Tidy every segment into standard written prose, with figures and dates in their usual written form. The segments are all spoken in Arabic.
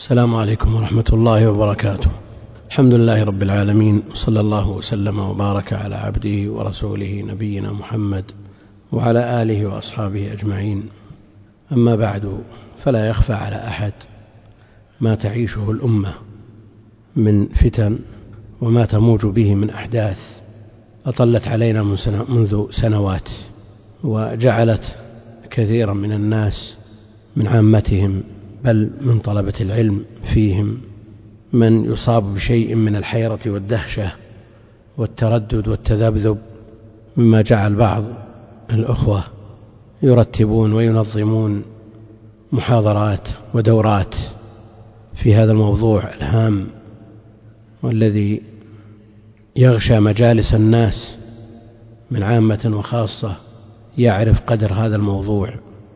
السلام عليكم ورحمة الله وبركاته. الحمد لله رب العالمين، صلى الله وسلم وبارك على عبده ورسوله نبينا محمد وعلى آله وأصحابه أجمعين. أما بعد، فلا يخفى على أحد ما تعيشه الأمة من فتن وما تموج به من أحداث أطلت علينا منذ سنوات، وجعلت كثيرا من الناس من عامتهم بل من طلبة العلم فيهم من يصاب بشيء من الحيرة والدهشة والتردد والتذبذب، مما جعل بعض الأخوة يرتبون وينظمون محاضرات ودورات في هذا الموضوع الهام والذي يغشى مجالس الناس من عامة وخاصة يعرف قدر هذا الموضوع،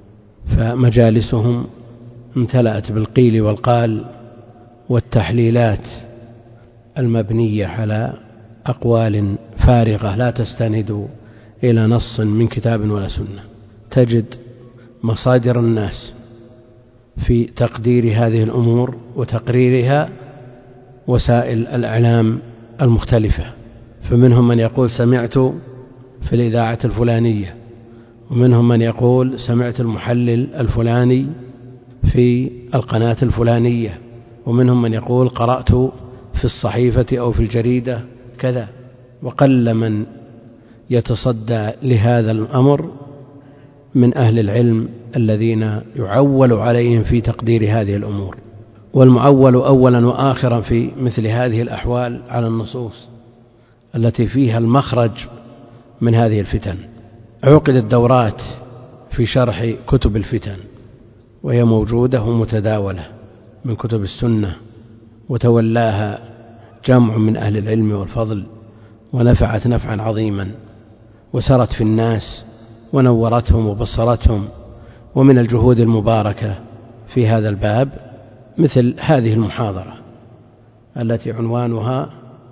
فمجالسهم امتلأت بالقيل والقال والتحليلات المبنية على أقوال فارغة لا تستند إلى نص من كتاب ولا سنة. تجد مصادر الناس في تقدير هذه الأمور وتقريرها وسائل الإعلام المختلفة، فمنهم من يقول سمعت في الإذاعة الفلانية، ومنهم من يقول سمعت المحلل الفلاني في القناة الفلانية، ومنهم من يقول قرأت في الصحيفة أو في الجريدة كذا. وقل من يتصدى لهذا الأمر من أهل العلم الذين يعول عليهم في تقدير هذه الأمور، والمعول أولا وآخرا في مثل هذه الأحوال على النصوص التي فيها المخرج من هذه الفتن. عقدت دورات في شرح كتب الفتن، وهي موجودة ومتداولة من كتب السنة، وتولاها جمع من أهل العلم والفضل، ونفعت نفعا عظيما وسرت في الناس ونورتهم وبصرتهم. ومن الجهود المباركة في هذا الباب مثل هذه المحاضرة التي عنوانها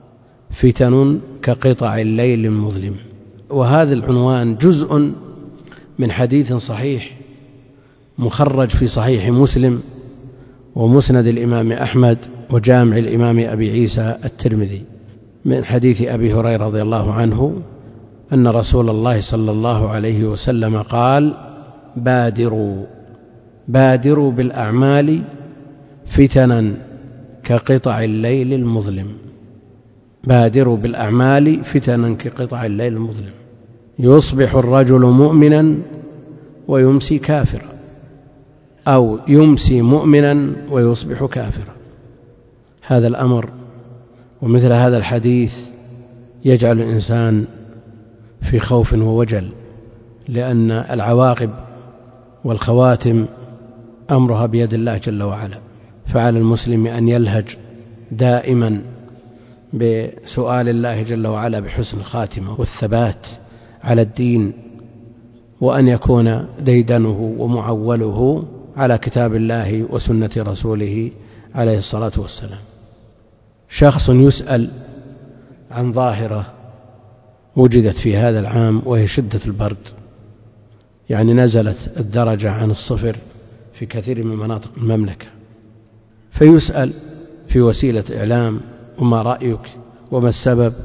فتن كقطع الليل المظلم، وهذا العنوان جزء من حديث صحيح مخرج في صحيح مسلم ومسند الإمام أحمد وجامع الإمام أبي عيسى الترمذي من حديث أبي هريرة رضي الله عنه أن رسول الله صلى الله عليه وسلم قال: بادروا بالأعمال فتنا كقطع الليل المظلم. بادروا بالأعمال فتنا كقطع الليل المظلم، يصبح الرجل مؤمنا ويمسي كافرا، أو يمسي مؤمنا ويصبح كافرا. هذا الأمر ومثل هذا الحديث يجعل الإنسان في خوف ووجل، لأن العواقب والخواتم أمرها بيد الله جل وعلا، فعلى المسلم أن يلهج دائما بسؤال الله جل وعلا بحسن الخاتمة والثبات على الدين، وأن يكون ديدنه ومعوله على كتاب الله وسنة رسوله عليه الصلاة والسلام. شخص يسأل عن ظاهرة وجدت في هذا العام، وهي شدة البرد، يعني نزلت الدرجة عن الصفر في كثير من مناطق المملكة، فيسأل في وسيلة إعلام: وما رأيك وما السبب؟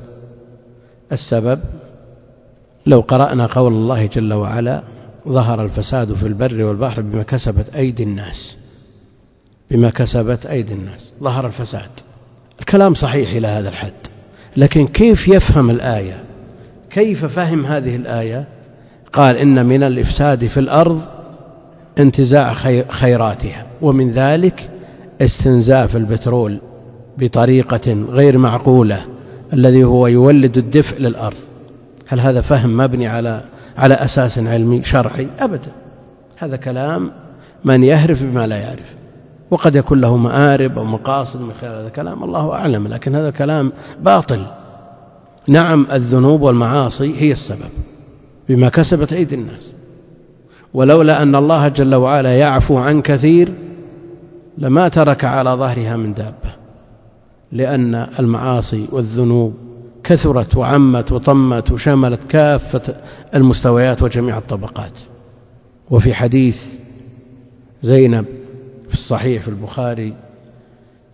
السبب لو قرأنا قول الله جل وعلا: ظهر الفساد في البر والبحر بما كسبت أيدي الناس. بما كسبت أيدي الناس ظهر الفساد. الكلام صحيح إلى هذا الحد، لكن كيف يفهم الآية؟ كيف فهم هذه الآية؟ قال: إن من الإفساد في الأرض انتزاع خيراتها، ومن ذلك استنزاف البترول بطريقة غير معقولة الذي هو يولد الدفء للأرض. هل هذا فهم مبني على أساس علمي شرعي؟ أبدا، هذا كلام من يهرف بما لا يعرف، وقد يكون له مآرب أو مقاصد من خلال هذا الكلام، الله أعلم، لكن هذا كلام باطل. نعم، الذنوب والمعاصي هي السبب بما كسبت أيدي الناس، ولولا أن الله جل وعلا يعفو عن كثير لما ترك على ظهرها من دابة، لأن المعاصي والذنوب كثرت وعمت وطمت وشملت كافة المستويات وجميع الطبقات. وفي حديث زينب في الصحيح في البخاري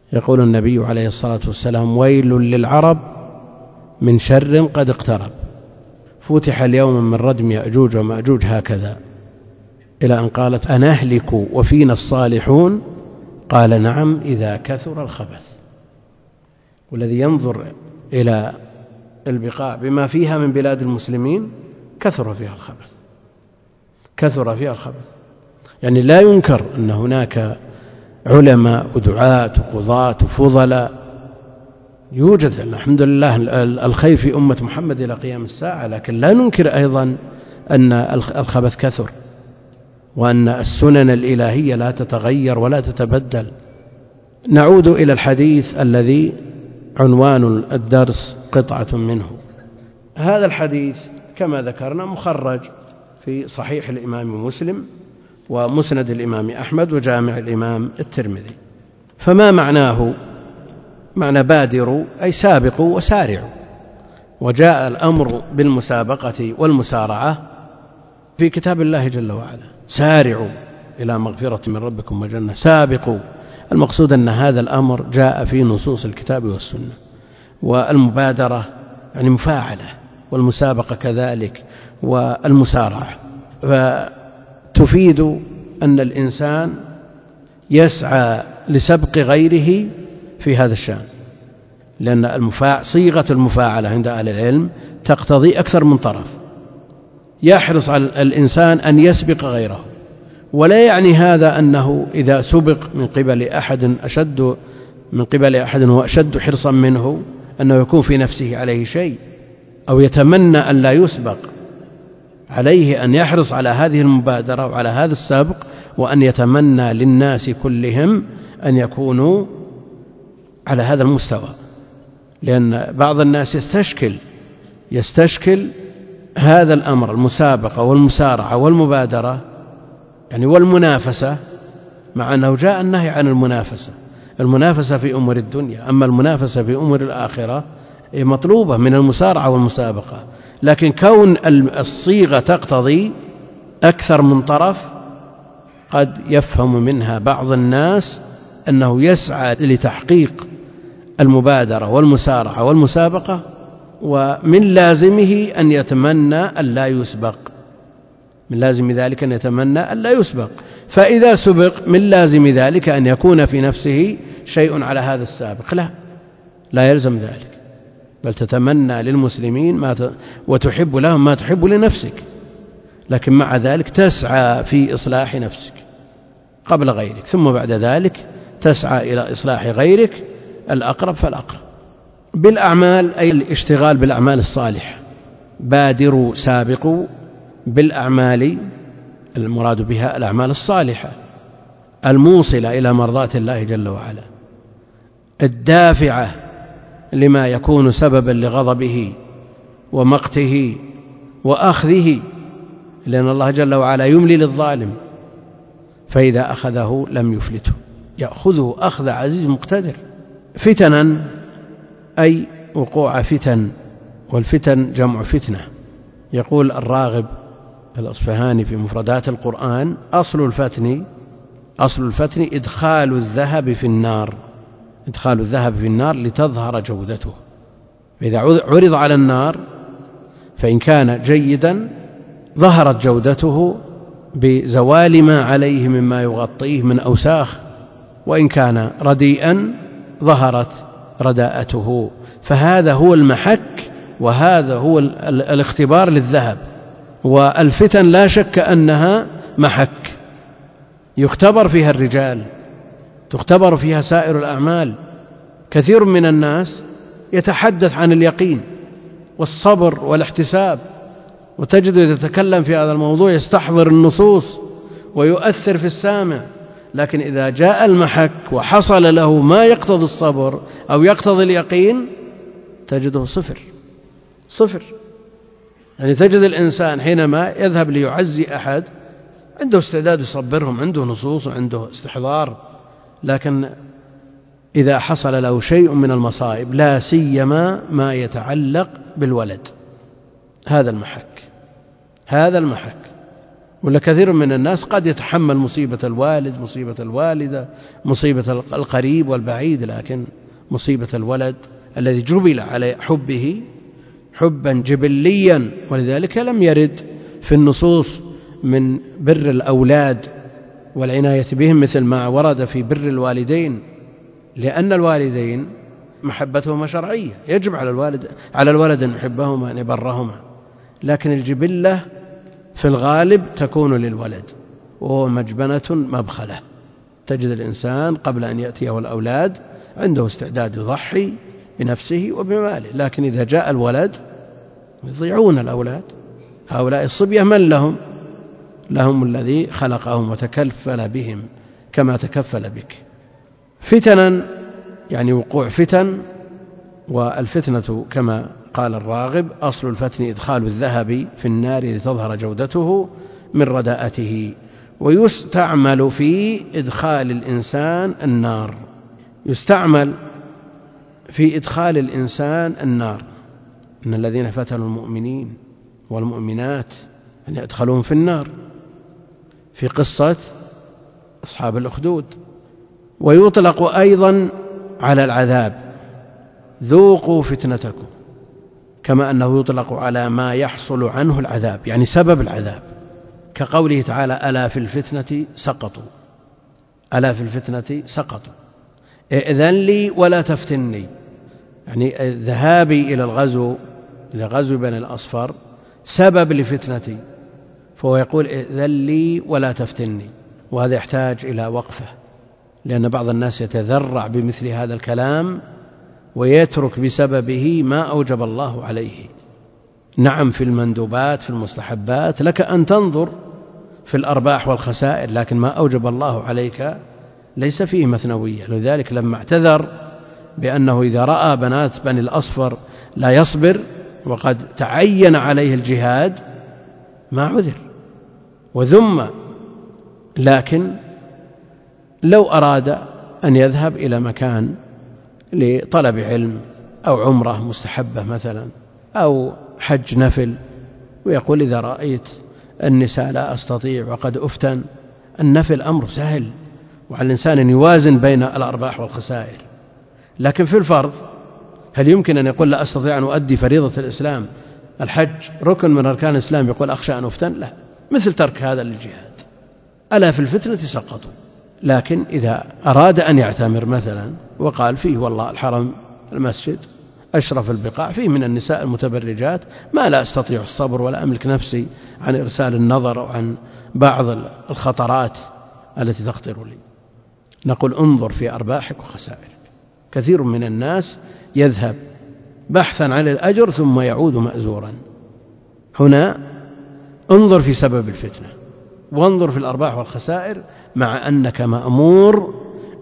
يقول النبي عليه الصلاة والسلام: ويل للعرب من شر قد اقترب، فتح اليوم من ردم يأجوج ومأجوج هكذا، إلى أن قالت: أنهلك وفينا الصالحون؟ قال: نعم، إذا كثر الخبث. والذي ينظر إلى البقاع بما فيها من بلاد المسلمين كثر فيها الخبث، كثر فيها الخبث. يعني لا ينكر أن هناك علماء ودعاة وقضاة وفضلاء، يوجد الحمد لله الخير في أمة محمد إلى قيام الساعة، لكن لا ننكر أيضا أن الخبث كثر، وأن السنن الإلهية لا تتغير ولا تتبدل. نعود إلى الحديث الذي عنوان الدرس قطعة منه. هذا الحديث كما ذكرنا مخرج في صحيح الإمام مسلم ومسند الإمام أحمد وجامع الإمام الترمذي. فما معناه؟ معنى بادروا أي سابقوا وسارعوا، وجاء الأمر بالمسابقة والمسارعة في كتاب الله جل وعلا: سارعوا إلى مغفرة من ربكم وجنة، سابقوا. المقصود أن هذا الأمر جاء في نصوص الكتاب والسنة. والمبادرة يعني مفاعلة، والمسابقة كذلك، والمسارعة، فتفيد أن الإنسان يسعى لسبق غيره في هذا الشأن، لأن صيغة المفاعلة عند أهل العلم تقتضي أكثر من طرف. يحرص على الإنسان أن يسبق غيره، ولا يعني هذا أنه إذا سبق من قبل أحد هو أشد حرصا منه أنه يكون في نفسه عليه شيء، أو يتمنى أن لا يسبق. عليه أن يحرص على هذه المبادرة وعلى هذا السابق، وأن يتمنى للناس كلهم أن يكونوا على هذا المستوى، لأن بعض الناس يستشكل هذا الأمر، المسابقة والمسارعة والمبادرة يعني والمنافسة، مع أنه جاء النهي عن المنافسة في أمور الدنيا. أما المنافسة في أمور الآخرة مطلوبة من المسارعة والمسابقة، لكن كون الصيغة تقتضي أكثر من طرف قد يفهم منها بعض الناس أنه يسعى لتحقيق المبادرة والمسارعة والمسابقة، ومن لازمه أن يتمنى أن لا يسبق، من لازم ذلك أن يتمنى أن لا يسبق. فإذا سبق من لازم ذلك أن يكون في نفسه شيء على هذا السابق. لا يلزم ذلك، بل تتمنى للمسلمين وتحب لهم ما تحب لنفسك، لكن مع ذلك تسعى في إصلاح نفسك قبل غيرك، ثم بعد ذلك تسعى إلى إصلاح غيرك، الأقرب فالأقرب. بالأعمال أي الاشتغال بالأعمال الصالحة. بادروا سابقوا بالأعمال، المراد بها الأعمال الصالحة الموصلة إلى مرضات الله جل وعلا، الدافعة لما يكون سببا لغضبه ومقته وأخذه، لأن الله جل وعلا يملي للظالم، فإذا أخذه لم يفلته، يأخذه أخذ عزيز مقتدر. فتنا أي وقوع فتن، والفتن جمع فتنة. يقول الراغب الأصفهاني في مفردات القرآن: أصل الفتن إدخال الذهب في النار لتظهر جودته. فإذا عرض على النار فإن كان جيدا ظهرت جودته بزوال ما عليه مما يغطيه من أوساخ، وإن كان رديئا ظهرت رداءته. فهذا هو المحك، وهذا هو الاختبار للذهب. والفتن لا شك أنها محك يختبر فيها الرجال، تختبر فيها سائر الأعمال. كثير من الناس يتحدث عن اليقين والصبر والاحتساب، وتجد يتكلم في هذا الموضوع يستحضر النصوص ويؤثر في السامع، لكن إذا جاء المحك وحصل له ما يقتضي الصبر أو يقتضي اليقين تجده صفر. يعني تجد الإنسان حينما يذهب ليعزي أحد عنده استعداد يصبرهم، عنده نصوص وعنده استحضار، لكن إذا حصل له شيء من المصائب، لا سيما ما يتعلق بالولد، هذا المحك. ولا كثير من الناس قد يتحمل مصيبة الوالد، مصيبة الوالدة، مصيبة القريب والبعيد، لكن مصيبة الولد الذي جبل على حبه حبا جبليا، ولذلك لم يرد في النصوص من بر الأولاد والعناية بهم مثل ما ورد في بر الوالدين، لأن الوالدين محبتهما شرعية، يجب على الولد أن يحبهما أن يبرهما، لكن الجبلة في الغالب تكون للولد، وهو مجبنة مبخلة. تجد الإنسان قبل أن يأتيه الأولاد عنده استعداد يضحي بنفسه وبماله، لكن إذا جاء الولد يضيعون الأولاد. هؤلاء الصبية من لهم؟ لهم الذي خلقهم وتكفل بهم كما تكفل بك. فتنا يعني وقوع فتن، والفتنة كما قال الراغب أصل الفتن إدخال الذهب في النار لتظهر جودته من رداءته. ويستعمل في إدخال الإنسان النار، يستعمل في إدخال الإنسان النار، إن الذين فتنوا المؤمنين والمؤمنات أن يدخلون في النار في قصة أصحاب الأخدود. ويطلق أيضا على العذاب ذوقوا فتنتكم، كما أنه يطلق على ما يحصل عنه العذاب، يعني سبب العذاب، كقوله تعالى ألا في الفتنة سقطوا، ألا في الفتنة سقطوا، إذن لي ولا تفتني، يعني ذهابي إلى غزو بني الأصفر سبب لفتنتي، فهو يقول إذن لي ولا تفتني. وهذا يحتاج إلى وقفة، لأن بعض الناس يتذرع بمثل هذا الكلام ويترك بسببه ما أوجب الله عليه. نعم في المندوبات في المستحبات لك أن تنظر في الأرباح والخسائر، لكن ما أوجب الله عليك ليس فيه مثنوية. لذلك لما اعتذر بأنه إذا رأى بنات بني الأصفر لا يصبر وقد تعين عليه الجهاد ما عذر وذم، لكن لو أراد أن يذهب إلى مكان لطلب علم أو عمرة مستحبة مثلا أو حج نفل، ويقول إذا رأيت النساء لا أستطيع وقد أفتن، النفل أمر سهل، وعلى الإنسان أن يوازن بين الأرباح والخسائر. لكن في الفرض هل يمكن أن يقول لا أستطيع أن أؤدي فريضة الإسلام، الحج ركن من أركان الإسلام، يقول أخشى أن أفتن؟ لا، مثل ترك هذا للجهاد. ألا في الفتنة سقطوا. لكن إذا أراد أن يعتمر مثلا وقال فيه والله الحرم المسجد أشرف البقاع، فيه من النساء المتبرجات ما لا أستطيع الصبر ولا أملك نفسي عن إرسال النظر أو عن بعض الخطرات التي تخطر لي، نقول انظر في أرباحك وخسائرك. كثير من الناس يذهب بحثا عن الأجر ثم يعود مأزورا. هنا انظر في سبب الفتنة وانظر في الأرباح والخسائر، مع أنك مأمور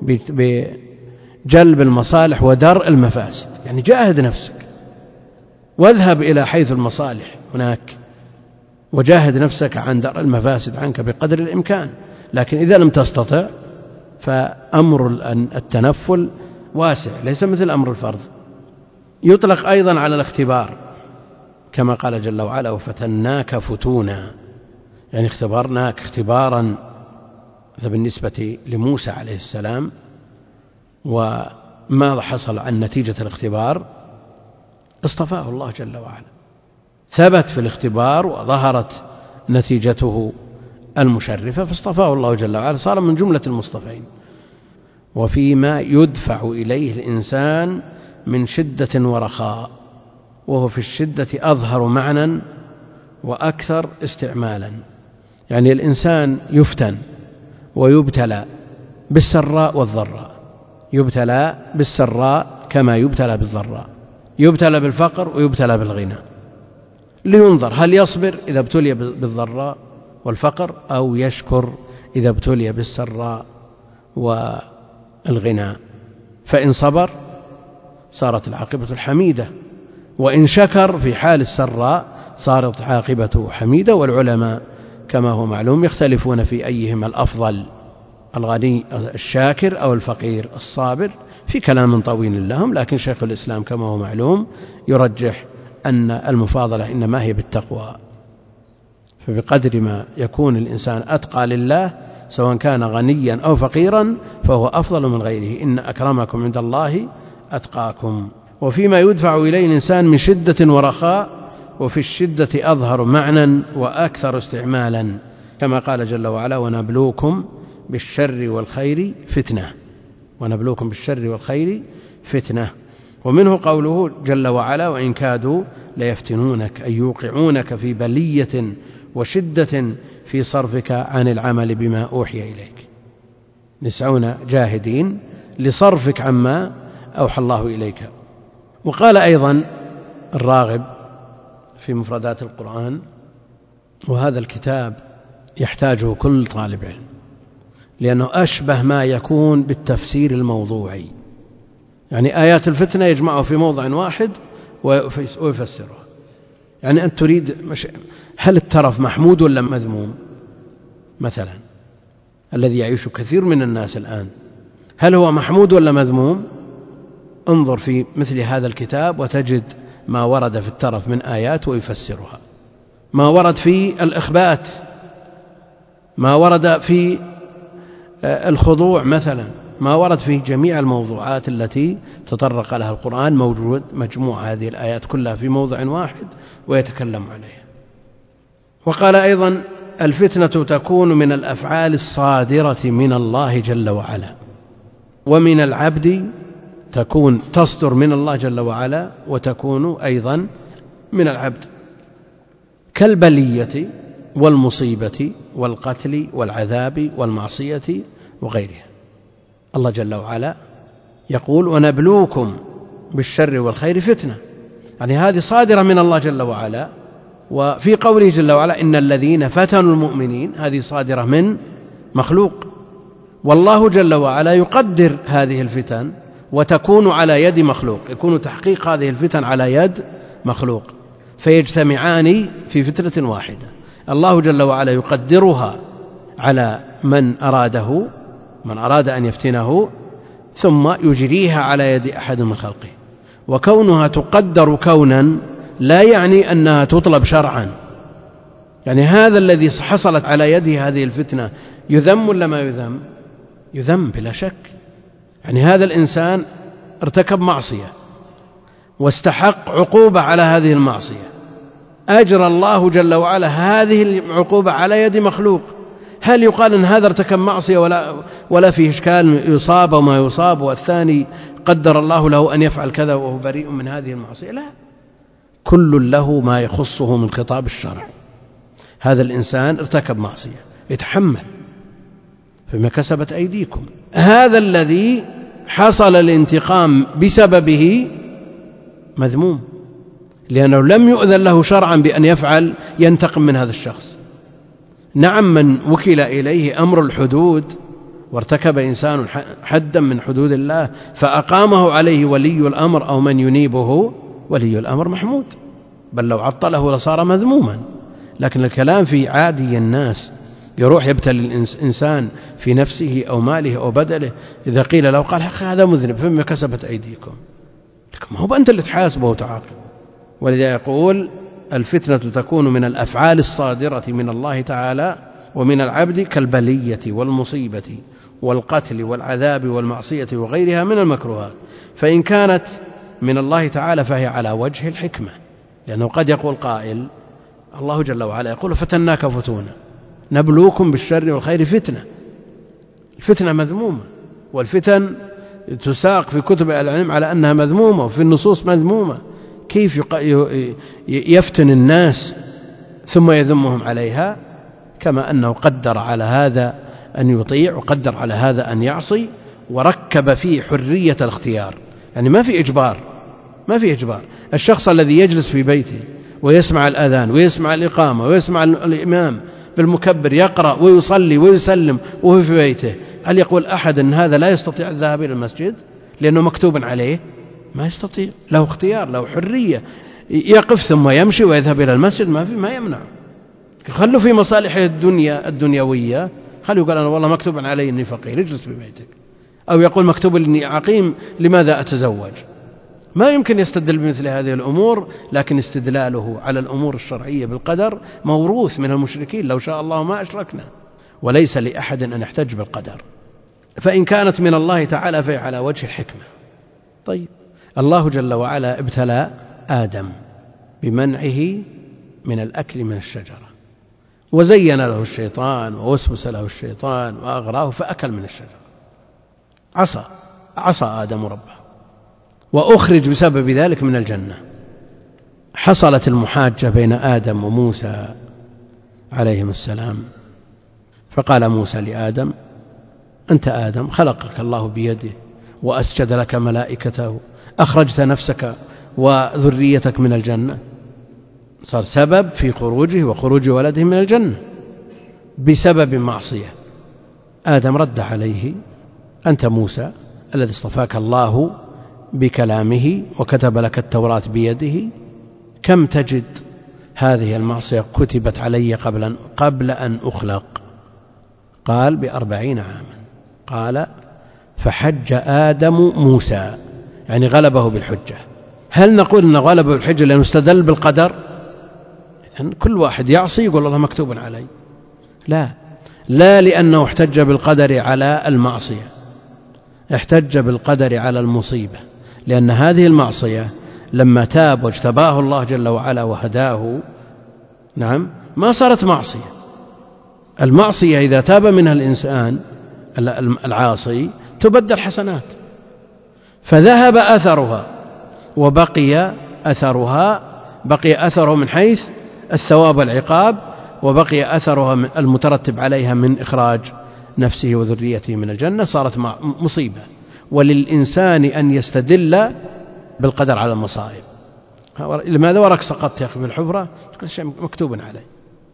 بجلب المصالح ودرء المفاسد، يعني جاهد نفسك واذهب إلى حيث المصالح هناك وجاهد نفسك عن درء المفاسد عنك بقدر الإمكان. لكن إذا لم تستطع فأمر التنفل واسع، ليس مثل أمر الفرض. يطلق أيضا على الاختبار، كما قال جل وعلا وفتناك فتونا، يعني اختبرناك اختبارا. بالنسبة لموسى عليه السلام وما حصل عن نتيجة الاختبار، اصطفاه الله جل وعلا، ثبت في الاختبار وظهرت نتيجته المشرفة فاصطفاه الله جل وعلا، صار من جملة المصطفين. وفيما يدفع إليه الإنسان من شدة ورخاء، وهو في الشدة أظهر معنى وأكثر استعمالا، يعني الإنسان يفتن ويبتلى بالسراء والضراء، يبتلى بالسراء كما يبتلى بالضراء، يبتلى بالفقر ويبتلى بالغنى، لينظر هل يصبر إذا ابتلي بالضراء والفقر أو يشكر إذا ابتلي بالسراء والغنى. فإن صبر صارت العاقبة الحميدة، وإن شكر في حال السراء صارت عاقبته حميدة. والعلماء كما هو معلوم يختلفون في أيهما الأفضل، الغني الشاكر أو الفقير الصابر، في كلام طويل لهم، لكن شيخ الإسلام كما هو معلوم يرجح أن المفاضلة إنما هي بالتقوى. فبقدر ما يكون الإنسان أتقى لله سواء كان غنيا أو فقيرا فهو أفضل من غيره. إن أكرمكم عند الله أتقاكم. وفيما يدفع إليه الإنسان من شدة ورخاء، وفي الشدة أظهر معنى وأكثر استعمالا، كما قال جل وعلا: ونبلوكم بالشر والخير فتنة. ونبلوكم بالشر والخير فتنة. ومنه قوله جل وعلا: وإن كادوا ليفتنونك، أي يوقعونك في بلية وشدة في صرفك عن العمل بما أوحي إليك، يسعون جاهدين لصرفك عما أوحى الله إليك. وقال أيضا الراغب في مفردات القرآن: وهذا الكتاب يحتاجه كل طالب علم، لأنه أشبه ما يكون بالتفسير الموضوعي، يعني آيات الفتنة يجمعه في موضع واحد ويفسره. يعني أنت تريد هل الترف محمود ولا مذموم؟ مثلا الذي يعيش كثير من الناس الآن، هل هو محمود ولا مذموم؟ انظر في مثل هذا الكتاب وتجد ما ورد في الترف من آيات ويفسرها، ما ورد في الإخبات، ما ورد في الخضوع مثلا، ما ورد في جميع الموضوعات التي تطرق لها القرآن، موجود مجموع هذه الآيات كلها في موضع واحد ويتكلم عليها. وقال أيضا: الفتنة تكون من الأفعال الصادرة من الله جل وعلا، ومن العبد تصدر من الله جل وعلا وتكون أيضا من العبد، كالبلية والمصيبة والقتل والعذاب والمعصية وغيرها. الله جل وعلا يقول: ونبلوكم بالشر والخير فتنة، يعني هذه صادرة من الله جل وعلا. وفي قوله جل وعلا: إن الذين فتنوا المؤمنين، هذه صادرة من مخلوق، والله جل وعلا يقدر هذه الفتن وتكون على يد مخلوق، يكون تحقيق هذه الفتن على يد مخلوق، فيجتمعان في فتنة واحدة. الله جل وعلا يقدرها على من أراد أن يفتنه، ثم يجريها على يد أحد من خلقه. وكونها تقدر كونا لا يعني أنها تطلب شرعا، يعني هذا الذي حصلت على يده هذه الفتنة يذم ولا ما يذم؟ يذم بلا شك. يعني هذا الإنسان ارتكب معصية واستحق عقوبة على هذه المعصية، أجرى الله جل وعلا هذه العقوبة على يد مخلوق. هل يقال أن هذا ارتكب معصية ولا فيه إشكال، يصاب وما يصاب، والثاني قدر الله له أن يفعل كذا وهو بريء من هذه المعصية؟ لا، كل له ما يخصه من خطاب الشرع. هذا الإنسان ارتكب معصية يتحمل فيما كسبت أيديكم. هذا الذي حصل الانتقام بسببه مذموم، لأنه لم يؤذن له شرعا بأن ينتقم من هذا الشخص. نعم، من وكل إليه أمر الحدود وارتكب إنسان حدا من حدود الله فأقامه عليه ولي الأمر أو من ينيبه، ولي الأمر محمود، بل لو عطله لصار مذموما. لكن الكلام في عادي الناس، يروح يبتلي الإنسان في نفسه أو ماله أو بدله، إذا قيل له قال: هذا مذنب فيما كسبت أيديكم، لكن ما هو أنت اللي تحاسبه وتعاقب. ولذا يقول: الفتنة تكون من الأفعال الصادرة من الله تعالى ومن العبد، كالبلية والمصيبة والقتل والعذاب والمعصية وغيرها من المكروهات. فإن كانت من الله تعالى فهي على وجه الحكمة، لأنه قد يقول قائل: الله جل وعلا يقول: فتناك فتونا، نبلوكم بالشر والخير فتنة. الفتنة مذمومة، والفتن تساق في كتب العلم على أنها مذمومة وفي النصوص مذمومة. كيف يفتن الناس ثم يذمهم عليها؟ كما أنه قدر على هذا أن يطيع وقدر على هذا أن يعصي، وركب فيه حرية الاختيار، يعني ما في إجبار. الشخص الذي يجلس في بيته ويسمع الأذان ويسمع الإقامة ويسمع الإمام بالمكبر يقرأ ويصلي ويسلم وهو في بيته، هل يقول أحد أن هذا لا يستطيع الذهاب إلى المسجد لأنه مكتوب عليه؟ ما يستطيع، له اختيار، له حرية، يقف ثم يمشي ويذهب إلى المسجد، ما يمنع. خلوا في مصالحه الدنيوية، خلوا يقول: أنا والله مكتوب علي أني فقير، اجلس في بيتك. أو يقول: مكتوب أني عقيم، لماذا أتزوج؟ ما يمكن يستدل بمثل هذه الأمور، لكن استدلاله على الأمور الشرعية بالقدر موروث من المشركين، لو شاء الله ما أشركنا، وليس لأحد أن يحتج بالقدر. فإن كانت من الله تعالى فهي على وجه الحكمة. طيب، الله جل وعلا ابتلى آدم بمنعه من الأكل من الشجرة، وزين له الشيطان ووسوس له الشيطان وأغراه فأكل من الشجرة، عصى آدم ربه وأخرج بسبب ذلك من الجنة. حصلت المحاجة بين آدم وموسى عليهم السلام، فقال موسى لآدم: أنت آدم خلقك الله بيده وأسجد لك ملائكته، أخرجت نفسك وذريتك من الجنة. صار سبب في خروجه وخروج ولده من الجنة بسبب معصية. آدم رد عليه: أنت موسى الذي اصطفاك الله بكلامه وكتب لك التوراة بيده، كم تجد هذه المعصية كتبت علي قبل أن أخلق؟ قال: 40 عاما. قال: فحج آدم موسى، يعني غلبه بالحجة. هل نقول أنه غلبه بالحجة لأنه استدل بالقدر؟ يعني كل واحد يعصي يقول الله مكتوب علي. لا لأنه احتج بالقدر على المعصية، احتج بالقدر على المصيبة، لأن هذه المعصية لما تاب واجتباه الله جل وعلا وهداه، نعم، ما صارت معصية. المعصية إذا تاب منها الإنسان العاصي تبدل حسنات، فذهب أثرها وبقي أثره من حيث الثواب والعقاب، وبقي أثرها المترتب عليها من إخراج نفسه وذريته من الجنة، صارت مصيبة. وللإنسان أن يستدل بالقدر على المصائب. لماذا ورك سقطت يا أخي في الحفرة؟ كل شيء مكتوب عليه.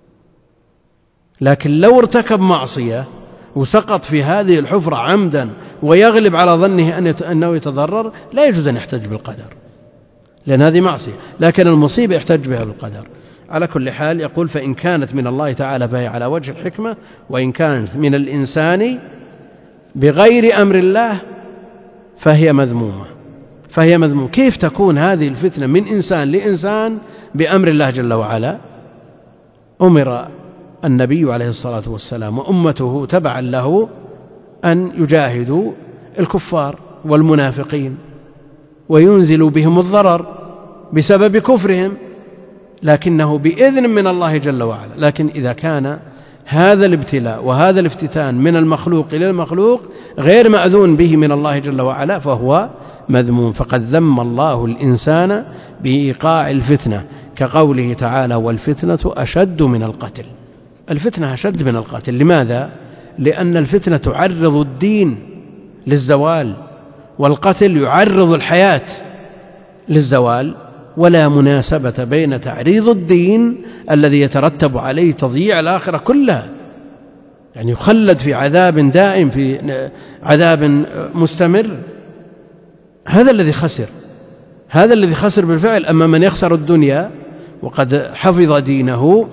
لكن لو ارتكب معصية وسقط في هذه الحفرة عمدا ويغلب على ظنه أنه يتضرر، لا يجوز أن يحتج بالقدر، لأن هذه معصية. لكن المصيبة يحتج بها بالقدر. على كل حال يقول: فإن كانت من الله تعالى فهي على وجه الحكمة، وإن كانت من الإنسان بغير أمر الله فهي مذمومة. كيف تكون هذه الفتنة من إنسان لإنسان بأمر الله جل وعلا؟ أمر النبي عليه الصلاة والسلام وأمته تبعا له أن يجاهدوا الكفار والمنافقين وينزلوا بهم الضرر بسبب كفرهم، لكنه بإذن من الله جل وعلا. لكن إذا كان هذا الابتلاء وهذا الافتتان من المخلوق إلى المخلوق غير مأذون به من الله جل وعلا فهو مذموم. فقد ذم الله الإنسان بإيقاع الفتنة، كقوله تعالى: والفتنة أشد من القتل. الفتنة أشد من القتل. لماذا؟ لأن الفتنة تعرض الدين للزوال، والقتل يعرض الحياة للزوال، ولا مناسبة بين تعريض الدين الذي يترتب عليه تضييع الآخرة كلها، يعني يخلد في عذاب دائم، في عذاب مستمر. هذا الذي خسر بالفعل. أما من يخسر الدنيا وقد حفظ دينه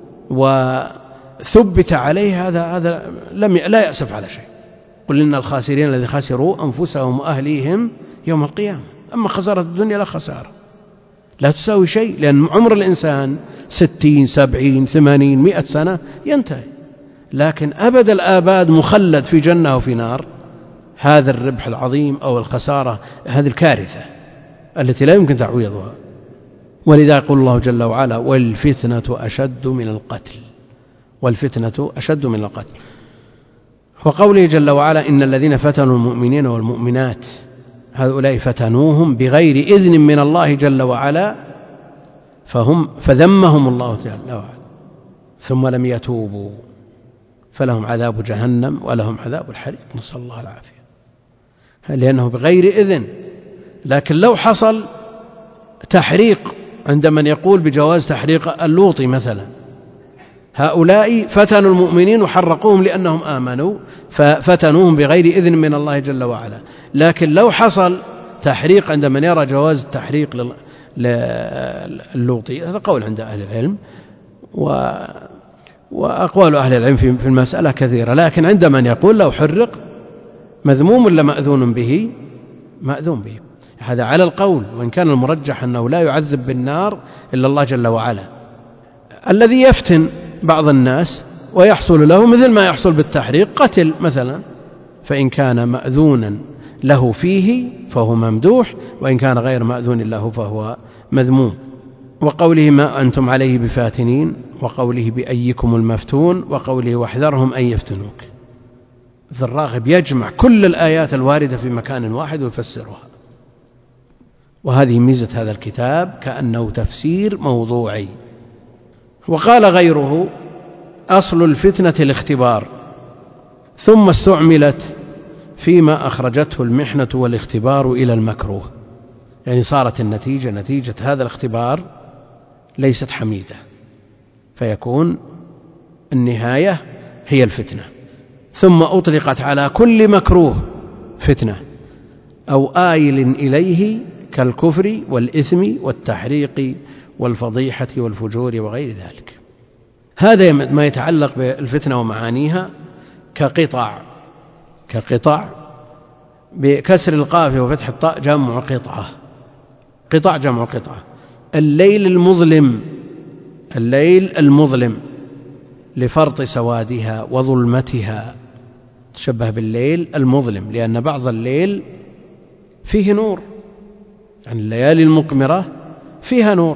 وثبت عليه، هذا لا يأسف على شيء. قل إن الخاسرين الذين خسروا أنفسهم وأهليهم يوم القيامة. أما خسارة الدنيا لا خسارة، لا تساوي شيء، لأن عمر الإنسان 60 70 80 100 سنة ينتهي، لكن أبد الآباد مخلد في جنة وفي نار. هذا الربح العظيم أو الخسارة، هذه الكارثة التي لا يمكن تعويضها. ولذا يقول الله جل وعلا: والفتنة أشد من القتل. والفتنة أشد من القتل. وقوله جل وعلا: إن الذين فتنوا المؤمنين والمؤمنات هؤلاء فتنوهم بغير إذن من الله جل وعلا فذمهم الله جل وعلا ثم لم يتوبوا فلهم عذاب جهنم ولهم عذاب الحريق، نسأل الله العافية، لأنه بغير إذن. لكن لو حصل تحريق عند من يقول بجواز تحريق اللوطي مثلا، هؤلاء فتنوا المؤمنين وحرقوهم لأنهم آمنوا ففتنوهم بغير إذن من الله جل وعلا. لكن لو حصل تحريق عند من يرى جواز التحريق للوطي، هذا قول عند أهل العلم، وأقوال أهل العلم في المسألة كثيرة، لكن عند من يقول لو حرق مذموم ولا مأذون به؟ مأذون به. هذا على القول، وإن كان المرجح أنه لا يعذب بالنار إلا الله جل وعلا. الذي يفتن بعض الناس ويحصل له مثل ما يحصل بالتحريق قتل مثلا، فإن كان مأذونا له فيه فهو ممدوح، وإن كان غير مأذون له فهو مذموم. وقوله ما أنتم عليه بفاتنين، وقوله بأيكم المفتون، وقوله واحذرهم أن يفتنوك. ذي الراغب يجمع كل الآيات الواردة في مكان واحد ويفسرها، وهذه ميزة هذا الكتاب، كأنه تفسير موضوعي. وقال غيره أصل الفتنة الاختبار، ثم استعملت فيما أخرجته المحنة والاختبار إلى المكروه، يعني صارت نتيجة هذا الاختبار ليست حميدة، فيكون النهاية هي الفتنة. ثم أطلقت على كل مكروه فتنة أو آيل إليه كالكفر والإثم والتحريق والفضيحة والفجور وغير ذلك. هذا ما يتعلق بالفتنة ومعانيها. كقطع بكسر القاف وفتح الطاء جمع قطعة، قطع جمع قطعة. الليل المظلم لفرط سوادها وظلمتها، تشبه بالليل المظلم، لأن بعض الليل فيه نور، يعني الليالي المقمرة فيها نور،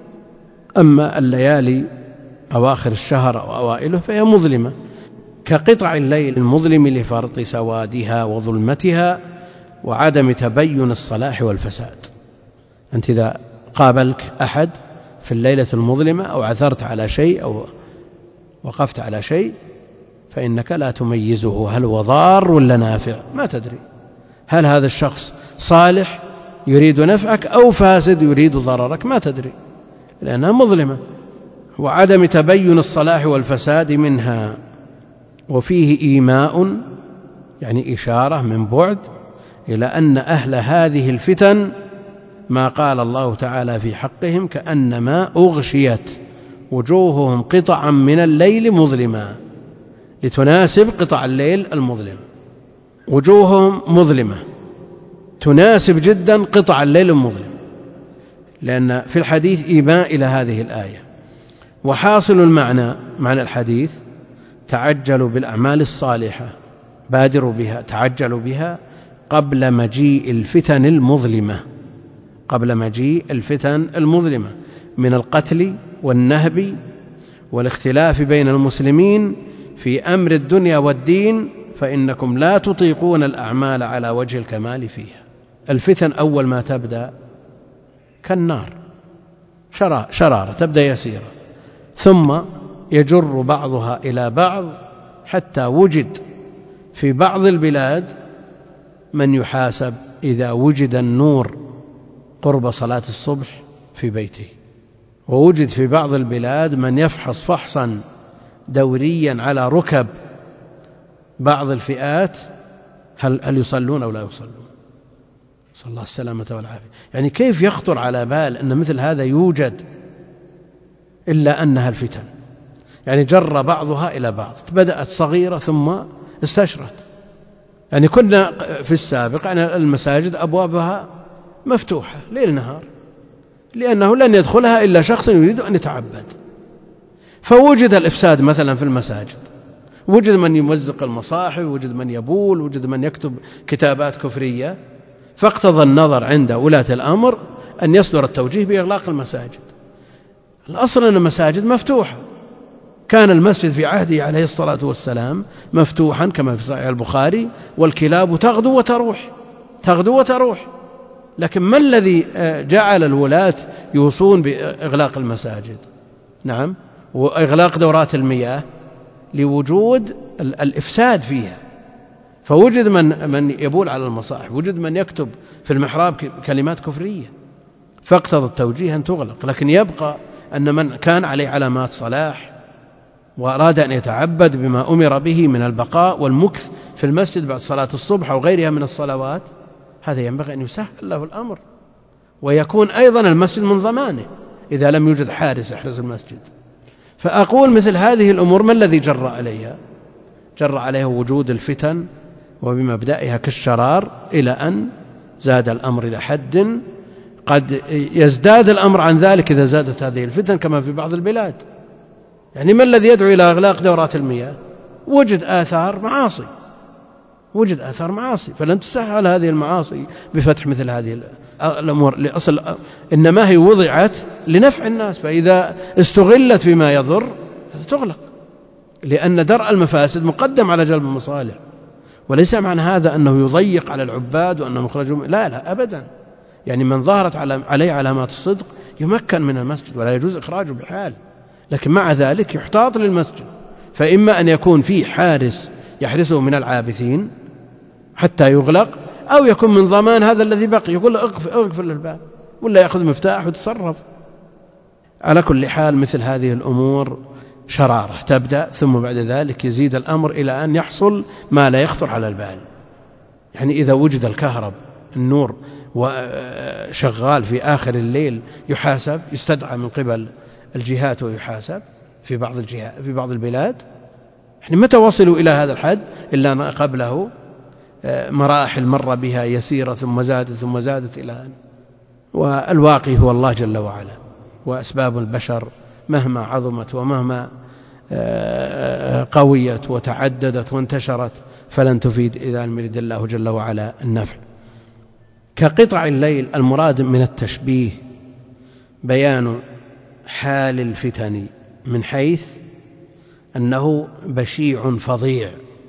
أما الليالي أواخر الشهر أو أوائله فهي مظلمة. كقطع الليل المظلم لفرط سوادها وظلمتها وعدم تبين الصلاح والفساد. أنت إذا قابلك أحد في الليلة المظلمة أو عثرت على شيء أو وقفت على شيء فإنك لا تميزه هل هو ضار ولا نافع، ما تدري هل هذا الشخص صالح يريد نفعك أو فاسد يريد ضررك، ما تدري لأنها مظلمة. وعدم تبين الصلاح والفساد منها. وفيه إيماء، يعني إشارة من بعد إلى أن أهل هذه الفتن ما قال الله تعالى في حقهم كأنما أغشيت وجوههم قطعا من الليل مظلما، لتناسب قطع الليل المظلم، وجوههم مظلمة تناسب جدا قطع الليل المظلم، لأن في الحديث إيماء إلى هذه الآية. وحاصل المعنى، معنى الحديث تعجلوا بالأعمال الصالحة، بادروا بها، تعجلوا بها قبل مجيء الفتن المظلمة، قبل مجيء الفتن المظلمة من القتل والنهب والاختلاف بين المسلمين في أمر الدنيا والدين، فإنكم لا تطيقون الأعمال على وجه الكمال فيها. الفتن أول ما تبدأ كالنار، شرارة تبدأ يسيرة، ثم يجر بعضها إلى بعض حتى وجد في بعض البلاد من يحاسب إذا وجد النور قرب صلاة الصبح في بيته، ووجد في بعض البلاد من يفحص فحصا دوريا على ركب بعض الفئات هل يصلون أو لا يصلون، صلى الله السلامة والعافية. يعني كيف يخطر على بال أن مثل هذا يوجد، إلا أنها الفتن، يعني جر بعضها إلى بعض، بدأت صغيرة ثم استشرت. يعني كنا في السابق أن المساجد أبوابها مفتوحة ليل نهار، لأنه لن يدخلها إلا شخص يريد أن يتعبد، فوجد الإفساد مثلا في المساجد، وجد من يمزق المصاحف، وجد من يبول، وجد من يكتب كتابات كفرية، فاقتضى النظر عند ولاة الأمر أن يصدر التوجيه بإغلاق المساجد. الأصل أن المساجد مفتوحة، كان المسجد في عهده عليه الصلاة والسلام مفتوحا كما في صحيح البخاري، والكلاب تغدو وتروح. لكن ما الذي جعل الولاة يوصون بإغلاق المساجد؟ نعم، وإغلاق دورات المياه، لوجود الإفساد فيها. فوجد من يبول على المصاحف، وجد من يكتب في المحراب كلمات كفرية، فاقتضى التوجيه أن تغلق. لكن يبقى أن من كان عليه علامات صلاح وأراد أن يتعبد بما أمر به من البقاء والمكث في المسجد بعد صلاة الصبح أو غيرها من الصلوات، هذا ينبغي أن يسهل له الأمر، ويكون أيضا المسجد من ضمانه إذا لم يوجد حارس يحرس المسجد. فأقول مثل هذه الأمور ما الذي جر عليها؟ جر عليها وجود الفتن وبمبدأها كالشرار، إلى أن زاد الأمر إلى حد قد يزداد الأمر عن ذلك إذا زادت هذه الفتن كما في بعض البلاد. يعني ما الذي يدعو إلى إغلاق دورات المياه؟ وجد آثار معاصي، فلن تسهل هذه المعاصي بفتح مثل هذه الأمور، لأصل إنما هي وضعت لنفع الناس، فإذا استغلت فيما يضر تغلق، لأن درء المفاسد مقدم على جلب المصالح. وليس معنى هذا أنه يضيق على العباد وأنهم يخرجون، لا أبدا. يعني من ظهرت عليه علامات الصدق يمكن من المسجد ولا يجوز إخراجه بحال، لكن مع ذلك يحتاط للمسجد، فإما أن يكون فيه حارس يحرسه من العابثين حتى يغلق، أو يكون من ضمان هذا الذي بقي يقول له اغفر للباب، ولا يأخذ مفتاح وتصرف. على كل حال مثل هذه الأمور شرارة تبدأ، ثم بعد ذلك يزيد الأمر إلى أن يحصل ما لا يخطر على البال. يعني إذا وجد الكهرب النور وشغال في آخر الليل يحاسب، يستدعى من قبل الجهات ويحاسب في بعض البلاد. يعني متى وصلوا إلى هذا الحد؟ إلا قبله مراحل مر بها يسيرة ثم زادت إلى أن، والواقي هو الله جل وعلا. وأسباب البشر مهما عظمت ومهما قويت وتعددت وانتشرت فلن تفيد إذا لم يرد الله جل وعلا النفع. كقطع الليل المراد من التشبيه بيان حال الفتن من حيث أنه بشيع فظيع.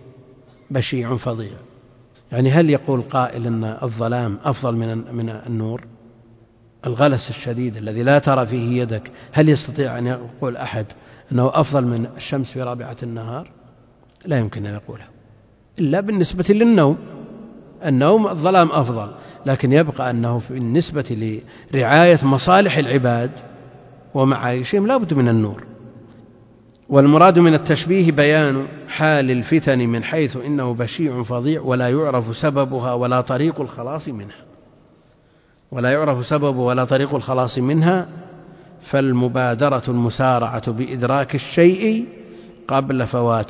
يعني هل يقول قائل أن الظلام أفضل من النور؟ الغلس الشديد الذي لا ترى فيه يدك، هل يستطيع أن يقول أحد أنه أفضل من الشمس في رابعة النهار؟ لا يمكن أن يقوله إلا بالنسبة للنوم. النوم الظلام أفضل، لكن يبقى أنه بالنسبة لرعاية مصالح العباد ومعايشهم لا بد من النور. والمراد من التشبيه بيان حال الفتن من حيث إنه بشيع فظيع ولا يعرف سببها ولا طريق الخلاص منها، فالمبادرة المسارعة بإدراك الشيء قبل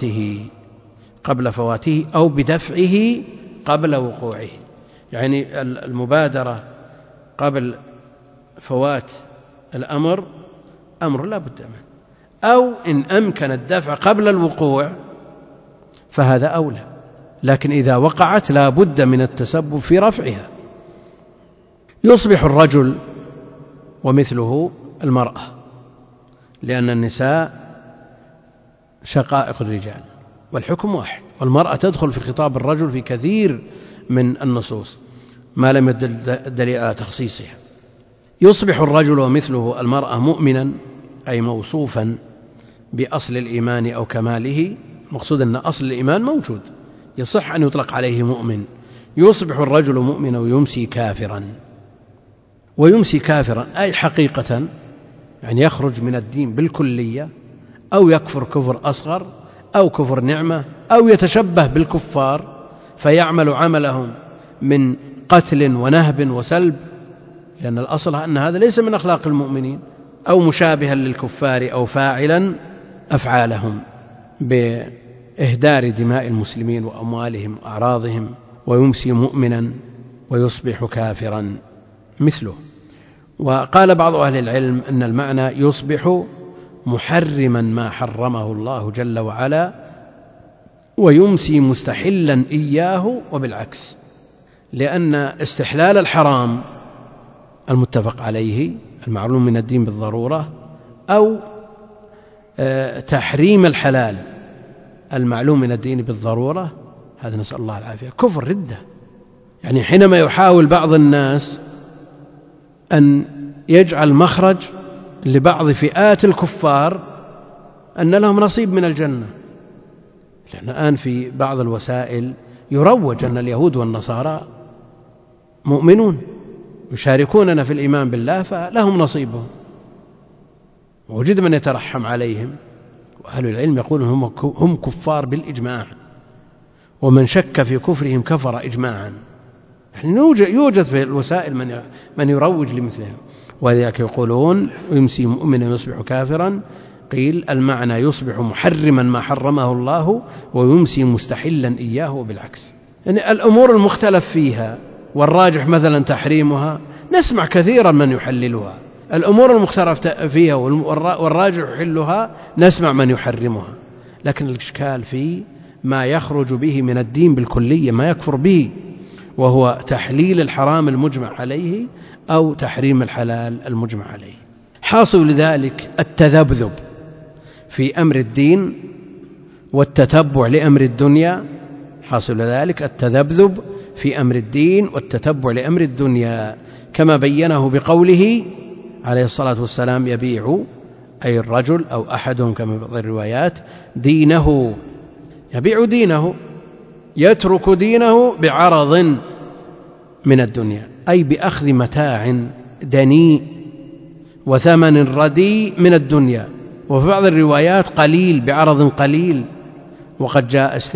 فواته أو بدفعه قبل وقوعه. يعني المبادرة قبل فوات الأمر أمر لا بد منه، أو إن أمكن الدفع قبل الوقوع فهذا أولى، لكن إذا وقعت لا بد من التسبب في رفعها. يصبح الرجل ومثله المرأة، لأن النساء شقائق الرجال والحكم واحد، والمرأة تدخل في خطاب الرجل في كثير من النصوص ما لم يدل الدليل على تخصيصها. يصبح الرجل ومثله المرأة مؤمنا، أي موصوفا بأصل الإيمان أو كماله. مقصود أن أصل الإيمان موجود، يصح أن يطلق عليه مؤمن. يصبح الرجل مؤمنا ويمسي كافرا أي حقيقة، يعني يخرج من الدين بالكلية، أو يكفر كفر أصغر أو كفر نعمة، أو يتشبه بالكفار فيعمل عملهم من قتل ونهب وسلب، لأن الأصل أن هذا ليس من أخلاق المؤمنين، أو مشابها للكفار أو فاعلا أفعالهم بإهدار دماء المسلمين وأموالهم وأعراضهم. ويمسي مؤمنا ويصبح كافرا مثله. وقال بعض أهل العلم أن المعنى يصبح محرما ما حرمه الله جل وعلا ويمسي مستحلا إياه، وبالعكس، لأن استحلال الحرام المتفق عليه المعلوم من الدين بالضرورة، أو تحريم الحلال المعلوم من الدين بالضرورة، هذا نسأل الله العافية كفر ردة. يعني حينما يحاول بعض الناس أن يجعل مخرج لبعض فئات الكفار أن لهم نصيب من الجنة، لأن الآن في بعض الوسائل يروج أن اليهود والنصارى مؤمنون يشاركوننا في الإيمان بالله فلهم نصيبهم، ووجد من يترحم عليهم، وأهل العلم يقولون هم كفار بالإجماع، ومن شك في كفرهم كفر إجماعا. يعني يوجد في الوسائل من يروج لمثلهم، ولذلك يقولون يمسي مؤمنا ويصبح كافرا. قيل المعنى يصبح محرما ما حرمه الله ويمسي مستحلا إياه، وبالعكس. يعني الأمور المختلف فيها والراجح مثلا تحريمها، نسمع كثيرا من يحللها. الأمور المختلف فيها والراجح يحلها، نسمع من يحرمها. لكن الإشكال في ما يخرج به من الدين بالكلية، ما يكفر به، وهو تحليل الحرام المجمع عليه أو تحريم الحلال المجمع عليه. حاصل لذلك التذبذب في أمر الدين والتتبع لأمر الدنيا. حاصل ذلك التذبذب في أمر الدين والتتبع لأمر الدنيا، كما بينه بقوله عليه الصلاة والسلام: يبيع أي الرجل أو أحدهم كما في بعض الروايات دينه، يبيع دينه، يترك دينه بعرض من الدنيا، أي بأخذ متاع دنيء وثمن رديء من الدنيا. وفي بعض الروايات قليل، بعرض قليل. وقد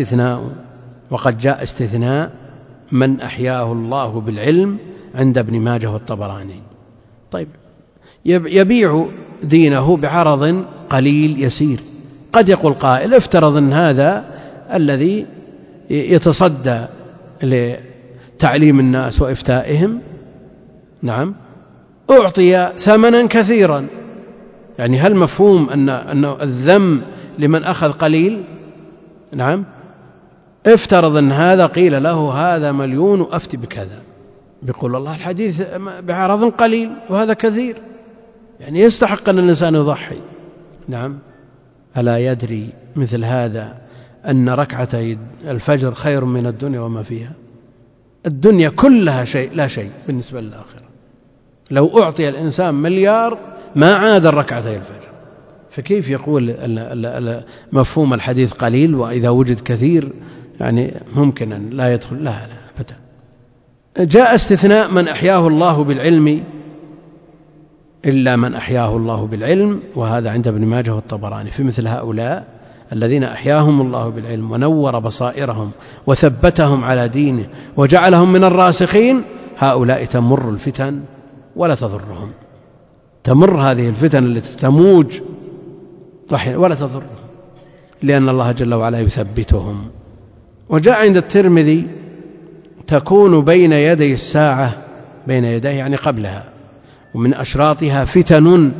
جاء استثناء من أحياه الله بالعلم عند ابن ماجه والطبراني. طيب، يبيع دينه بعرض قليل يسير. قد يقول قائل: افترض أن هذا الذي يتصدى لتعليم الناس وإفتائهم، نعم، أعطي ثمنا كثيرا، يعني هل مفهوم أن الذم لمن أخذ قليل؟ نعم. افترض أن هذا قيل له: هذا مليون وأفتي بكذا، بيقول الله الحديث بعرض قليل وهذا كثير، يعني يستحق أن الإنسان يضحي. نعم. ألا يدري مثل هذا أن ركعتي الفجر خير من الدنيا وما فيها؟ الدنيا كلها شيء لا شيء بالنسبة للآخرة. لو أعطي الإنسان مليار ما عاد الركعتي الفجر، فكيف يقول مفهوم الحديث قليل وإذا وجد كثير يعني ممكن أن لا يدخل؟ لا أبدا. جاء استثناء من أحياه الله بالعلم، إلا من أحياه الله بالعلم، وهذا عند ابن ماجه والطبراني. في مثل هؤلاء الذين أحياهم الله بالعلم ونور بصائرهم وثبتهم على دينه وجعلهم من الراسخين، هؤلاء تمر الفتن ولا تضرهم. تمر هذه الفتن التي تموج ولا تضرهم، لأن الله جل وعلا يثبتهم. وجاء عند الترمذي: تكون بين يدي الساعة، بين يديه يعني قبلها، ومن أشراطها فتن،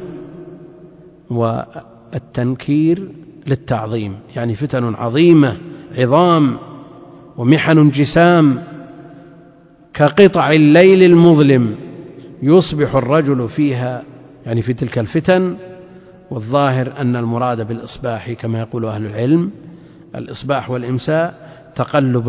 والتنكير للتعظيم، يعني فتن عظيمة عظام، ومحن جسام، كقطع الليل المظلم يصبح الرجل فيها، يعني في تلك الفتن. والظاهر أن المراد بالإصباح كما يقول أهل العلم الإصباح والإمساء تقلب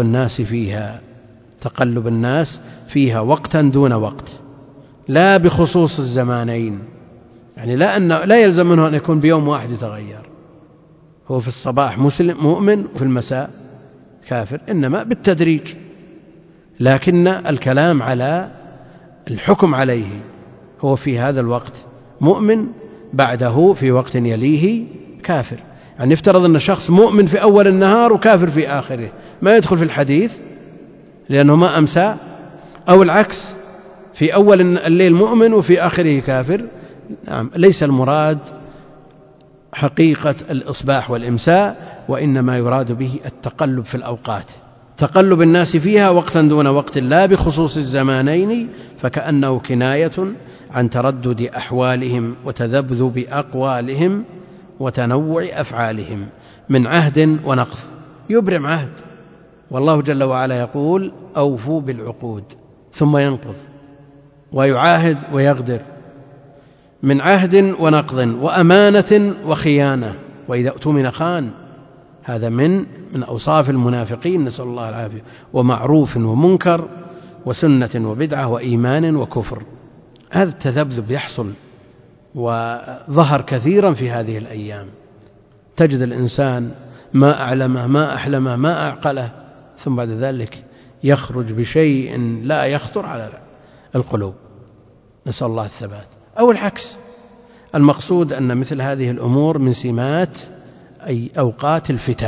الناس فيها وقتا دون وقت، لا بخصوص الزمانين، يعني لا يلزم منه أن يكون بيوم واحد يتغير، هو في الصباح مسلم مؤمن وفي المساء كافر، إنما بالتدريج. لكن الكلام على الحكم عليه، هو في هذا الوقت مؤمن، بعده في وقت يليه كافر. يعني يفترض أن شخص مؤمن في أول النهار وكافر في آخره، ما يدخل في الحديث لأنه ما أمسى، أو العكس، في أول الليل مؤمن وفي آخره كافر. نعم، ليس المراد حقيقة الإصباح والإمساء، وإنما يراد به التقلب في الأوقات، تقلب الناس فيها وقتا دون وقت، لا بخصوص الزمانين، فكأنه كناية عن تردد أحوالهم وتذبذب أقوالهم وتنوع أفعالهم من عهد ونقض. يبرم عهد، والله جل وعلا يقول: أوفوا بالعقود، ثم ينقض ويعاهد ويغدر، من عهد ونقض وأمانة وخيانة، وإذا اؤتمن خان. هذا من أوصاف المنافقين، نسأل الله العافية. ومعروف ومنكر، وسنة وبدعة، وإيمان وكفر. هذا التذبذب يحصل وظهر كثيرا في هذه الأيام. تجد الإنسان ما أعلمه ما أحلمه ما أعقله، ثم بعد ذلك يخرج بشيء لا يخطر على القلوب، نسأل الله الثبات. أو العكس، المقصود أن مثل هذه الأمور من سمات أي أوقات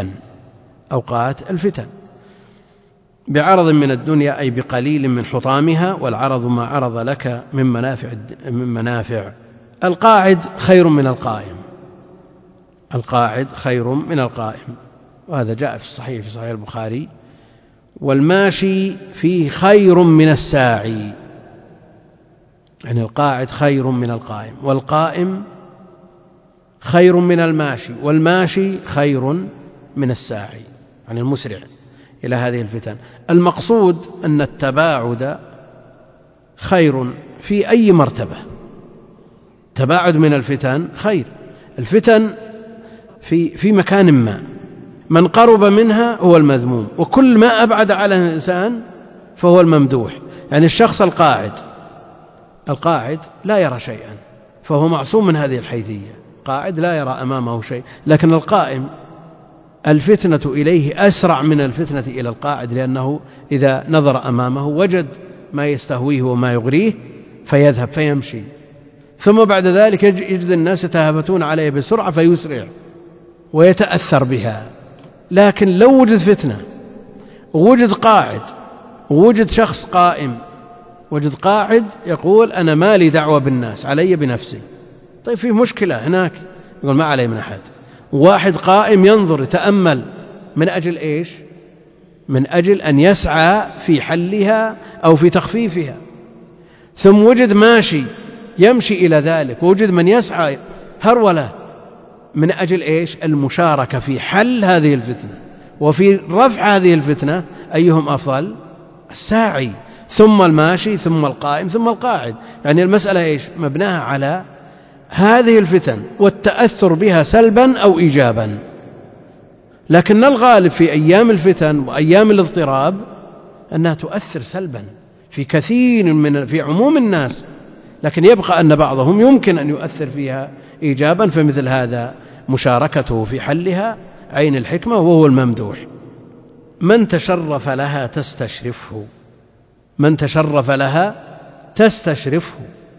الفتن بعرض من الدنيا، أي بقليل من حطامها، والعرض ما عرض لك من منافع. القاعد خير من القائم، وهذا جاء في صحيح البخاري والماشي فيه خير من الساعي، يعني القاعد خير من القائم، والقائم خير من الماشي، والماشي خير من الساعي، يعني المسرع إلى هذه الفتن. المقصود أن التباعد خير في أي مرتبة، تباعد من الفتن خير. الفتن في مكان ما، من قرب منها هو المذموم، وكل ما أبعد على الإنسان فهو الممدوح. يعني الشخص القاعد لا يرى شيئا، فهو معصوم من هذه الحيثية، قاعد لا يرى أمامه شيء. لكن القائم الفتنة إليه أسرع من الفتنة إلى القاعد، لأنه إذا نظر أمامه وجد ما يستهويه وما يغريه فيذهب فيمشي، ثم بعد ذلك يجد الناس يتهافتون عليه بسرعة فيسرع ويتأثر بها. لكن لو وجد فتنة ووجد قاعد ووجد شخص قائم، وجد قاعد يقول أنا ما لي دعوة بالناس، علي بنفسي، طيب فيه مشكلة هناك، يقول ما علي من أحد. واحد قائم ينظر يتأمل، من أجل إيش؟ من أجل أن يسعى في حلها أو في تخفيفها. ثم وجد ماشي يمشي إلى ذلك، ووجد من يسعى هرولة، من أجل إيش؟ المشاركة في حل هذه الفتنة وفي رفع هذه الفتنة. أيهم أفضل؟ الساعي، ثم الماشي، ثم القائم، ثم القاعد. يعني المسألة إيش؟ مبناها على هذه الفتن والتأثر بها سلبا أو إيجابا. لكن الغالب في أيام الفتن وأيام الاضطراب أنها تؤثر سلبا في كثير في عموم الناس، لكن يبقى أن بعضهم يمكن أن يؤثر فيها إيجابا، فمثل هذا مشاركته في حلها عين الحكمة وهو الممدوح. من تشرف لها تستشرفه، من تشرف لها تستشرفه،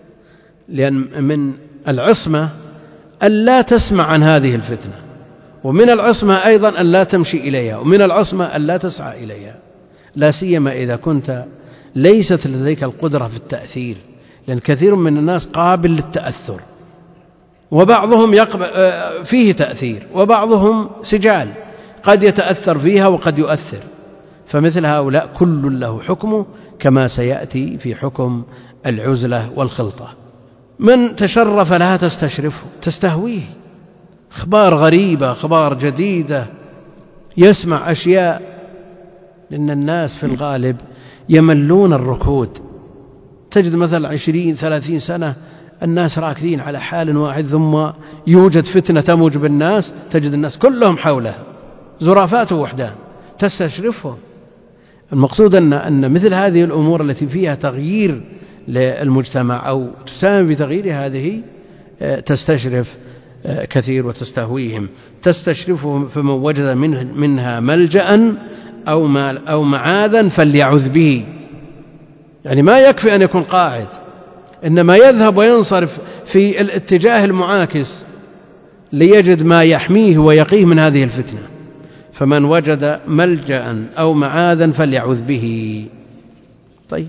لأن من العصمة ألا تسمع عن هذه الفتنة، ومن العصمة أيضا ألا تمشي إليها، ومن العصمة ألا تسعى إليها، لا سيما إذا كنت ليست لديك القدرة في التأثير، لأن كثير من الناس قابل للتأثر، وبعضهم فيه تأثير، وبعضهم سجال قد يتأثر فيها وقد يؤثر. فمثل هؤلاء كل له حكمه، كما سيأتي في حكم العزلة والخلطة. من تشرف لها تستشرفه، تستهويه، أخبار غريبة، أخبار جديدة، يسمع أشياء. لأن الناس في الغالب يملون الركود، تجد مثلا 20-30 سنة الناس راكدين على حال واحد، ثم يوجد فتنة تموج بالناس، تجد الناس كلهم حولها زرافات ووحدان، تستشرفهم. المقصود أن مثل هذه الأمور التي فيها تغيير للمجتمع أو تساهم بتغيير هذه تستشرف كثير وتستهويهم. تستشرفهم فمن وجد منها ملجأ أو معاذا فليعذ به. يعني ما يكفي أن يكون قاعد، إنما يذهب وينصرف في الاتجاه المعاكس ليجد ما يحميه ويقيه من هذه الفتنة. فمن وجد ملجأ أو معاذا فليعذ به. طيب،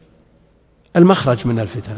المخرج من الفتن.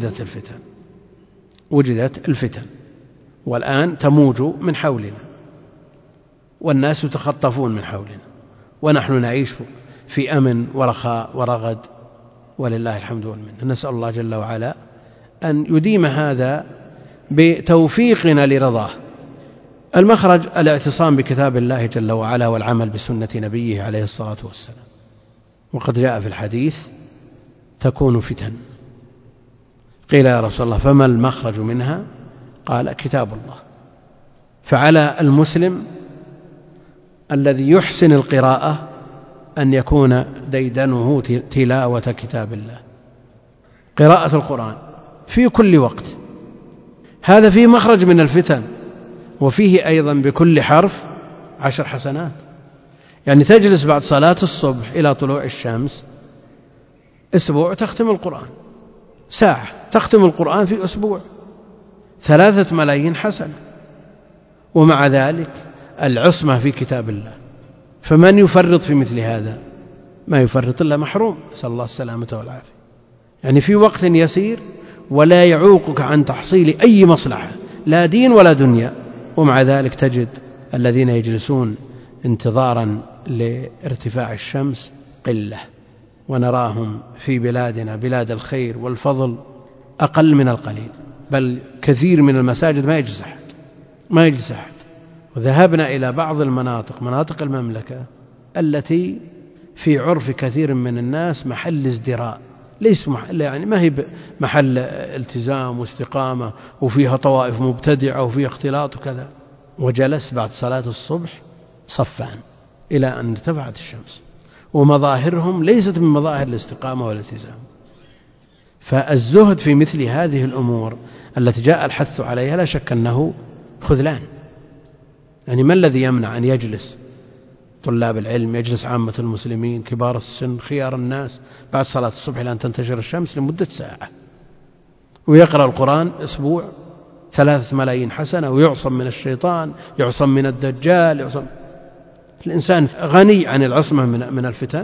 وجدت الفتن والآن تموج من حولنا، والناس يتخطفون من حولنا، ونحن نعيش في أمن ورخاء ورغد، ولله الحمد والمنة. نسأل الله جل وعلا أن يديم هذا بتوفيقنا لرضاه. المخرج الاعتصام بكتاب الله جل وعلا والعمل بسنة نبيه عليه الصلاة والسلام. وقد جاء في الحديث تكون فتن. قيل يا رسول الله فما المخرج منها؟ قال كتاب الله. فعلى المسلم الذي يحسن القراءة أن يكون ديدنه تلاوة كتاب الله، قراءة القرآن في كل وقت. هذا فيه مخرج من الفتن، وفيه أيضا بكل حرف 10 حسنات. يعني تجلس بعد صلاة الصبح إلى طلوع الشمس أسبوع تختم القرآن، ساعة تختم القرآن في أسبوع، 3 ملايين حسنة. ومع ذلك العصمة في كتاب الله. فمن يفرط في مثل هذا؟ ما يفرط إلا محروم، نسأل الله السلامة والعافية. يعني في وقت يسير ولا يعوقك عن تحصيل أي مصلحة، لا دين ولا دنيا، ومع ذلك تجد الذين يجلسون انتظارا لارتفاع الشمس قلة، ونراهم في بلادنا بلاد الخير والفضل أقل من القليل، بل كثير من المساجد ما يجلس أحد. وذهبنا إلى بعض المناطق، مناطق المملكة التي في عرف كثير من الناس محل ازدراء، ليس محل، يعني ما هي محل التزام واستقامة وفيها طوائف مبتدعة وفيها اختلاط وكذا، وجلس بعد صلاة الصبح صفان إلى أن ارتفعت الشمس، ومظاهرهم ليست من مظاهر الاستقامة والالتزام. فالزهد في مثل هذه الأمور التي جاء الحث عليها لا شك أنه خذلان. يعني ما الذي يمنع أن يجلس طلاب العلم، يجلس عامة المسلمين، كبار السن، خيار الناس بعد صلاة الصبح إلى أن تنتشر الشمس لمدة ساعة، ويقرأ القرآن أسبوع 3 ملايين حسنة، ويعصم من الشيطان، يعصم من الدجال، يعصم. الإنسان غني عن العصمة من الفتن.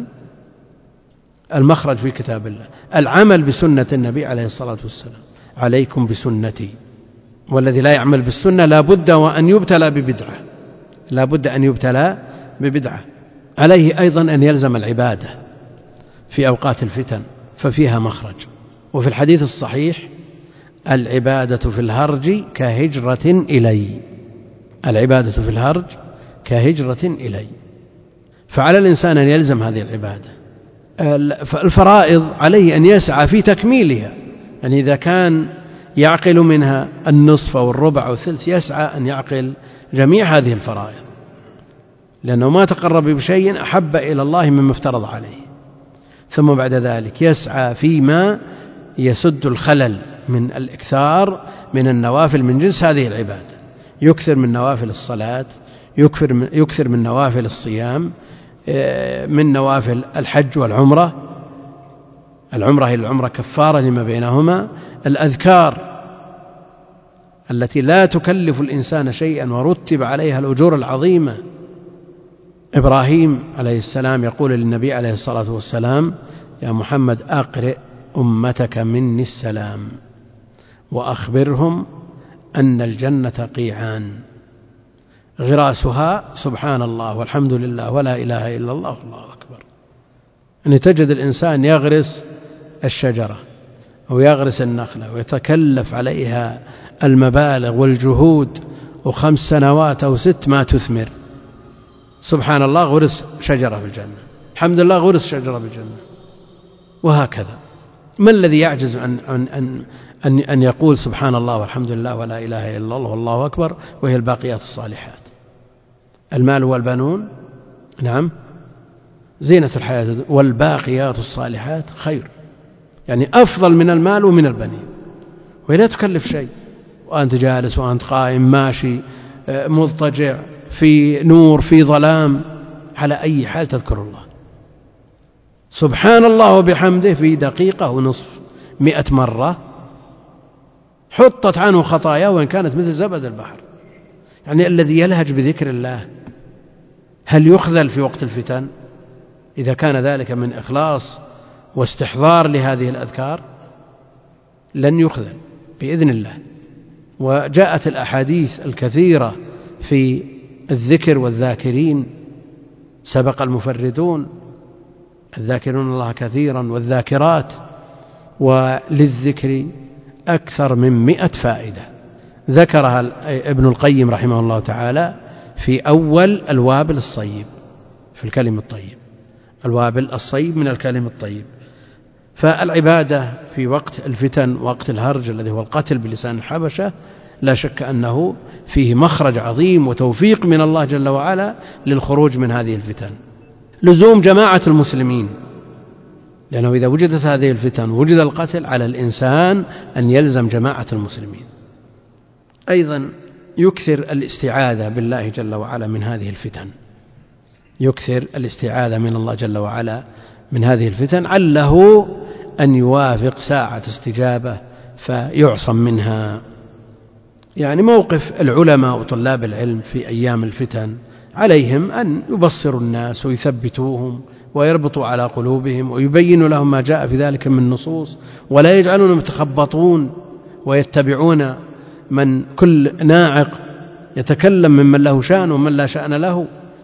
المخرج في كتاب الله، العمل بسنة النبي عليه الصلاة والسلام، عليكم بسنتي، والذي لا يعمل بالسنة لا بد وأن يبتلى ببدعة، لا بد أن يبتلى ببدعة. عليه أيضا أن يلزم العبادة في أوقات الفتن، ففيها مخرج. وفي الحديث الصحيح العبادة في الهرج كهجرة إلي، العبادة في الهرج كهجرة إلي. فعلى الإنسان أن يلزم هذه العبادة. فالفرائض عليه أن يسعى في تكميلها، يعني إذا كان يعقل منها النصف أو الربع أو الثلث يسعى أن يعقل جميع هذه الفرائض، لأنه ما تقرب بشيء أحب إلى الله مما افترض عليه. ثم بعد يسعى يسعى فيما يسد الخلل من الإكثار من النوافل من جنس هذه العبادة، يكثر من نوافل الصلاة، يكثر من نوافل الصيام، من نوافل الحج والعمرة. العمرة هي العمرة كفارة لما بينهما، الأذكار التي لا تكلف الإنسان شيئا ورتب عليها الأجور العظيمة. إبراهيم عليه السلام يقول للنبي عليه الصلاة والسلام: يا محمد أقرئ أمتك مني السلام وأخبرهم أن الجنة قيعان غراسها سبحان الله والحمد لله ولا إله إلا الله والله أكبر. أن تجد الإنسان يغرس الشجرة أو يغرس النخلة ويتكلف عليها المبالغ والجهود، و5 سنوات أو 6 ما تثمر. سبحان الله غرس شجرة في الجنة، الحمد لله غرس شجرة في الجنة، وهكذا. ما الذي يعجز أن يقول سبحان الله والحمد لله ولا إله إلا الله والله أكبر وهي الباقيات الصالحات؟ المال والبنون نعم زينة الحياة، والباقيات الصالحات خير، يعني أفضل من المال ومن البنين، وهي لا تكلف شيء، وأنت جالس وأنت قائم ماشي مضطجع في نور في ظلام، على أي حال تذكر الله سبحان الله وبحمده في دقيقة ونصف 100 مرة حطت عنه خطاياه وإن كانت مثل زبد البحر. يعني الذي يلهج بذكر الله هل يخذل في وقت الفتن إذا كان ذلك من إخلاص واستحضار لهذه الأذكار؟ لن يخذل بإذن الله. وجاءت الأحاديث الكثيرة في الذكر والذاكرين، سبق المفردون الذاكرون الله كثيرا والذاكرات، وللذكر أكثر من 100 فائدة ذكرها ابن القيم رحمه الله تعالى في أول الوابل الصيب في الكلم الطيب، الوابل الصيب من الكلم الطيب. فالعبادة في وقت الفتن، وقت الهرج الذي هو القتل بلسان الحبشة، لا شك أنه فيه مخرج عظيم وتوفيق من الله جل وعلا للخروج من هذه الفتن. لزوم جماعة المسلمين، لأنه إذا وجدت هذه الفتن ووجد القتل على الإنسان أن يلزم جماعة المسلمين. أيضا يكثر الاستعاذة بالله جل وعلا من هذه الفتن، يكثر الاستعاذة من الله جل وعلا من هذه الفتن، عله أن يوافق ساعة استجابة فيعصم منها. يعني موقف العلماء وطلاب العلم في أيام الفتن، عليهم أن يبصروا الناس ويثبتوهم ويربطوا على قلوبهم ويبينوا لهم ما جاء في ذلك من نصوص، ولا يجعلونهم يتخبطون ويتبعون من كل ناعق يتكلم ممن له شأن ومن لا شأن له.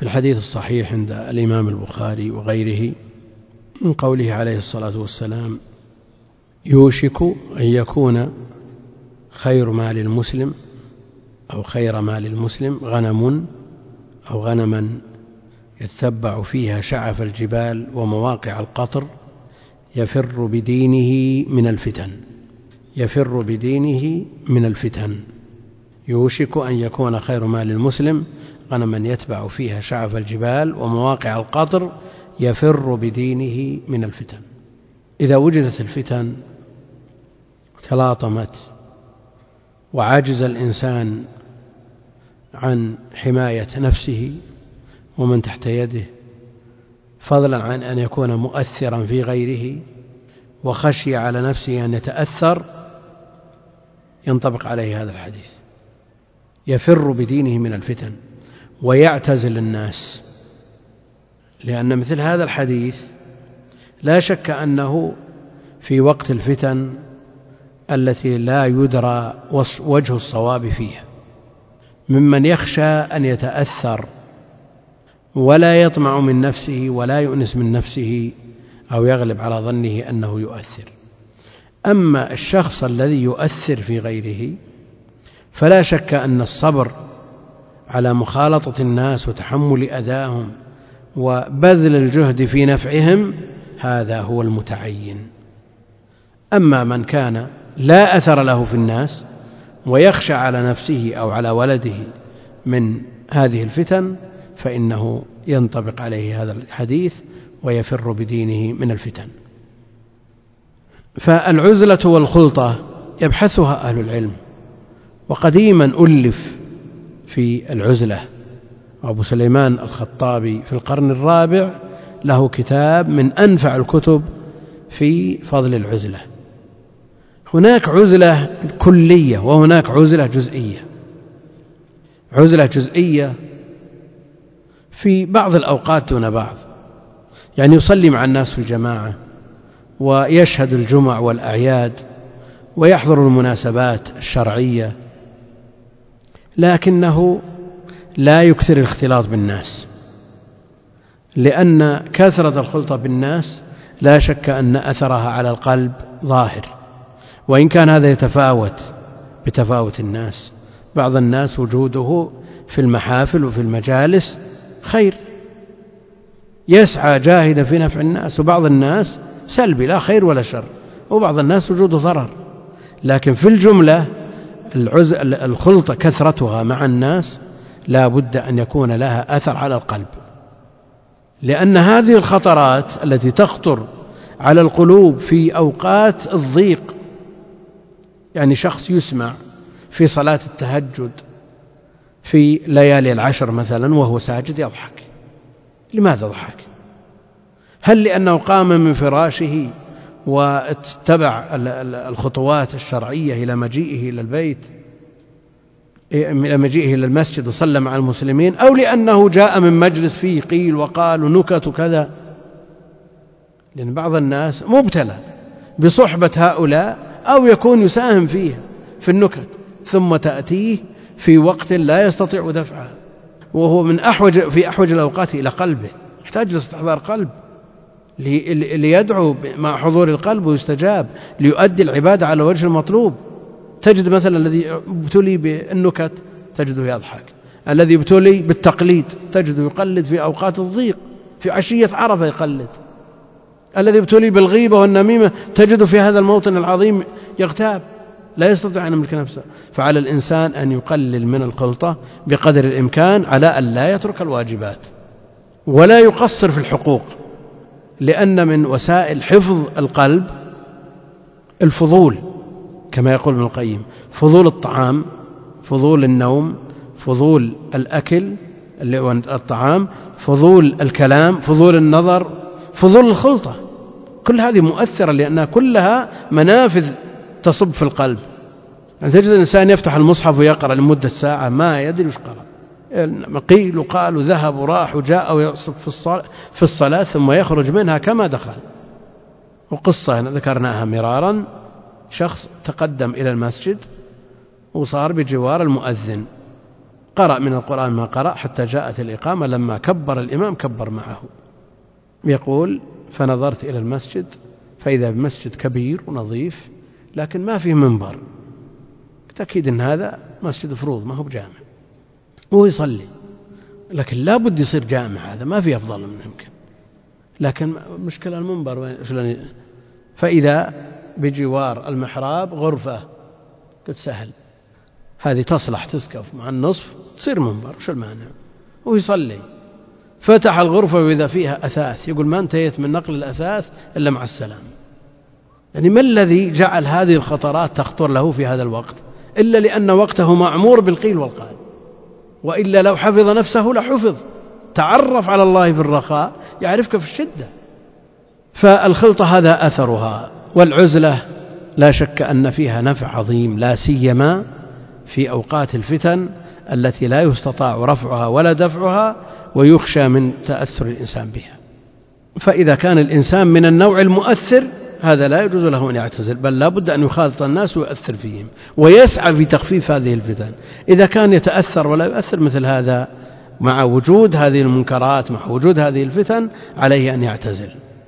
في الحديث الصحيح عند الإمام البخاري وغيره من قوله عليه الصلاة والسلام: يوشك أن يكون خير مال المسلم أو خير مال المسلم غنم أو غنما يتبع فيها شعف الجبال ومواقع القطر يفر بدينه من الفتن. يفر بدينه من الفتن. يوشك أن يكون خير مال المسلم غنما يتبع فيها شعف الجبال ومواقع القطر يفر بدينه من الفتن. إذا وجدت الفتن تلاطمت وعجز الإنسان عن حماية نفسه ومن تحت يده، فضلا عن أن يكون مؤثرا في غيره، وخشي على نفسه أن يتأثر، ينطبق عليه هذا الحديث: يفر بدينه من الفتن ويعتزل الناس. لأن مثل هذا الحديث لا شك أنه في وقت الفتن التي لا يدرى وجه الصواب فيها، ممن يخشى أن يتأثر ولا يطمع من نفسه ولا يؤنس من نفسه أو يغلب على ظنه أنه يؤثر. أما الشخص الذي يؤثر في غيره فلا شك أن الصبر على مخالطة الناس وتحمل أذاهم وبذل الجهد في نفعهم هذا هو المتعين. أما من كان لا أثر له في الناس ويخشى على نفسه أو على ولده من هذه الفتن فإنه ينطبق عليه هذا الحديث ويفر بدينه من الفتن. فالعزلة والخلطة يبحثها أهل العلم، وقديما ألف في العزلة. أبو سليمان الخطابي في القرن الرابع له كتاب من أنفع الكتب في فضل العزلة. هناك عزلة كلية وهناك عزلة جزئية. عزلة جزئية في بعض الأوقات دون بعض، يعني يصلي مع الناس في الجماعة ويشهد الجمع والأعياد ويحضر المناسبات الشرعية، لكنه لا يكثر الاختلاط بالناس، لأن كثرة الخلطة بالناس لا شك أن أثرها على القلب ظاهر، وإن كان هذا يتفاوت بتفاوت الناس. بعض الناس وجوده في المحافل وفي المجالس خير، يسعى جاهدا في نفع الناس، وبعض الناس سلبي لا خير ولا شر، وبعض الناس وجوده ضرر. لكن في الجملة الخلطة كثرتها مع الناس لا بد أن يكون لها أثر على القلب، لأن هذه الخطرات التي تخطر على القلوب في أوقات الضيق، يعني شخص يسمع في صلاة التهجد في ليالي العشر مثلا وهو ساجد يضحك. لماذا ضحك؟ هل لأنه قام من فراشه واتبع الخطوات الشرعية إلى مجيئه إلى البيت، إلى مجيئه إلى المسجد وصلى مع المسلمين، أو لأنه جاء من مجلس فيه قيل وقال ونكت وكذا؟ لأن بعض الناس مبتلى بصحبة هؤلاء أو يكون يساهم فيها في النكت، ثم تأتيه في وقت لا يستطيع دفعها، وهو في أحوج الأوقات إلى قلبه، يحتاج لاستحضار قلب ليدعو مع حضور القلب ويستجاب ليؤدي العبادة على وجه المطلوب. تجد مثلا الذي ابتلي بالنكت تجده يضحك، الذي ابتلي بالتقليد تجده يقلد في أوقات الضيق، في عشية عرفة يقلد، الذي ابتلي بالغيبة والنميمة تجده في هذا الموطن العظيم يغتاب، لا يستطيع أن يملك نفسه. فعلى الإنسان أن يقلل من الخلطة بقدر الإمكان على أن لا يترك الواجبات ولا يقصر في الحقوق، لأن من وسائل حفظ القلب الفضول، كما يقول ابن القيم: فضول الطعام، فضول النوم، فضول الأكل اللي هو الطعام، فضول الكلام، فضول النظر، فضول الخلطة. كل هذه مؤثرة لأنها كلها منافذ تصب في القلب. يعني تجد الإنسان يفتح المصحف ويقرأ لمدة ساعة ما يدري وش قرأ، قيل وقال وذهب وراح وجاء ويصب في الصلاة ثم يخرج منها كما دخل. وقصة ذكرناها مرارا: شخص تقدم إلى المسجد وصار بجوار المؤذن، قرأ من القرآن ما قرأ حتى جاءت الإقامة، لما كبر الإمام كبر معه. يقول: فنظرت إلى المسجد فإذا بمسجد كبير ونظيف لكن ما فيه منبر، أكيد أن هذا مسجد فروض ما هو بجامع، وهو يصلي، لكن لا بد يصير جامع، هذا ما فيه أفضل منه يمكن، لكن مشكلة المنبر. فإذا بجوار المحراب غرفة قد سهل، هذه تصلح تسقف مع النصف تصير منبر، شو المانع؟ ويصلي. فتح الغرفة وإذا فيها أثاث، يقول: ما انتهيت من نقل الأثاث إلا مع السلام. يعني ما الذي جعل هذه الخطرات تخطر له في هذا الوقت إلا لأن وقته معمور بالقيل والقال، وإلا لو حفظ نفسه لحفظ. تعرف على الله في الرخاء يعرفك في الشدة. فالخلطة هذا أثرها. والعزلة لا شك أن فيها نفع عظيم، لا سيما في أوقات الفتن التي لا يستطاع رفعها ولا دفعها ويخشى من تأثر الإنسان بها. فإذا كان الإنسان من النوع المؤثر هذا لا يجوز له أن يعتزل، بل لا بد أن يخالط الناس ويؤثر فيهم ويسعى في تخفيف هذه الفتن. إذا كان يتأثر ولا يؤثر مثل هذا مع وجود هذه المنكرات، مع وجود هذه الفتن، عليه أن يعتزل.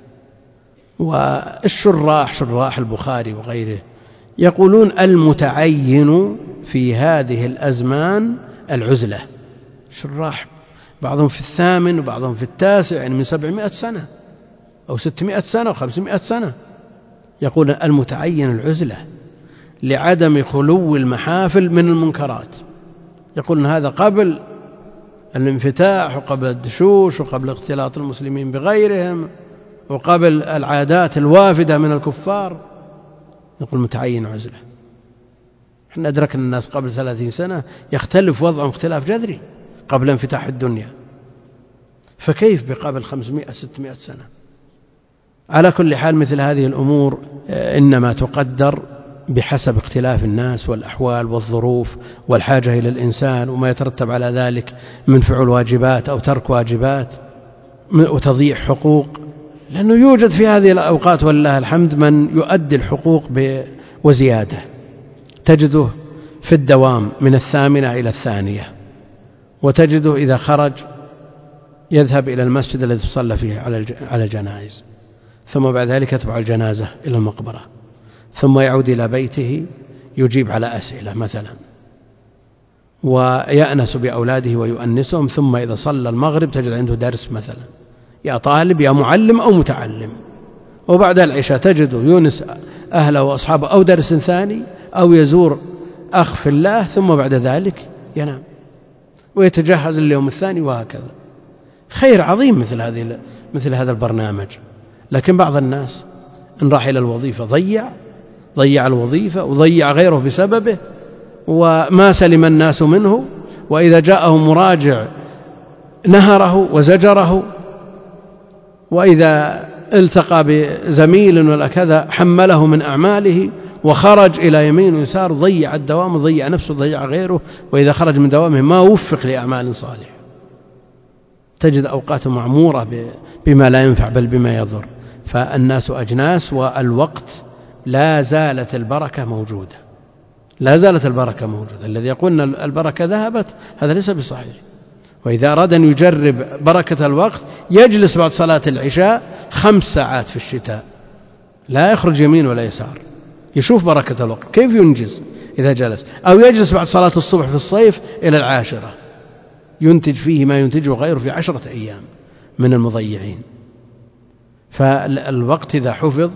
شراح البخاري وغيره يقولون: المتعين في هذه الأزمان العزلة. شراح بعضهم في 8 وبعضهم في 9، يعني من 700 سنة أو 600 سنة أو 500 سنة. يقول: المتعين العزلة لعدم خلو المحافل من المنكرات. يقول أن هذا قبل الانفتاح وقبل الدشوش وقبل اختلاط المسلمين بغيرهم وقبل العادات الوافدة من الكفار. يقول: متعين عزلة. احنا أدركنا الناس قبل 30 سنة يختلف وضعهم اختلاف جذري قبل انفتاح الدنيا، فكيف بقبل 500-600 سنة؟ على كل حال مثل هذه الأمور إنما تقدر بحسب اختلاف الناس والأحوال والظروف والحاجة إلى الإنسان وما يترتب على ذلك من فعل واجبات أو ترك واجبات وتضييع حقوق. لأنه يوجد في هذه الأوقات والله الحمد من يؤدي الحقوق وزيادة، تجده في الدوام من 8 إلى 2، وتجده إذا خرج يذهب إلى المسجد الذي تصلى فيه على الجنائز، ثم بعد ذلك يتبع الجنازة إلى المقبرة، ثم يعود إلى بيته يجيب على أسئلة مثلا، ويأنس بأولاده ويؤنسهم، ثم إذا صلى المغرب تجد عنده درس مثلا، يا طالب يا معلم أو متعلم، وبعد العشاء تجده يونس أهله وأصحابه أو درس ثاني أو يزور أخ في الله، ثم بعد ذلك ينام ويتجهز اليوم الثاني، وهكذا. خير عظيم مثل هذا البرنامج. لكن بعض الناس إن راح إلى الوظيفة ضيع الوظيفة وضيع غيره بسببه، وما سلم الناس منه، وإذا جاءه مراجع نهره وزجره، وإذا التقى بزميل ولا كذا حمله من أعماله وخرج إلى يمين ويسار، ضيع الدوام وضيع نفسه وضيع غيره، وإذا خرج من دوامه ما وفق لأعمال صالحة. تجد أوقات معمورة بما لا ينفع بل بما يضر. فالناس أجناس، والوقت لا زالت البركة موجودة، لا زالت البركة موجودة. الذي يقول أن البركة ذهبت هذا ليس بصحيح. وإذا أراد أن يجرب بركة الوقت يجلس بعد صلاة العشاء 5 ساعات في الشتاء، لا يخرج يمين ولا يسار، يشوف بركة الوقت كيف ينجز إذا جلس. أو يجلس بعد صلاة الصبح في الصيف إلى 10، ينتج فيه ما ينتجه غيره في 10 أيام من المضيعين. فالوقت إذا حفظ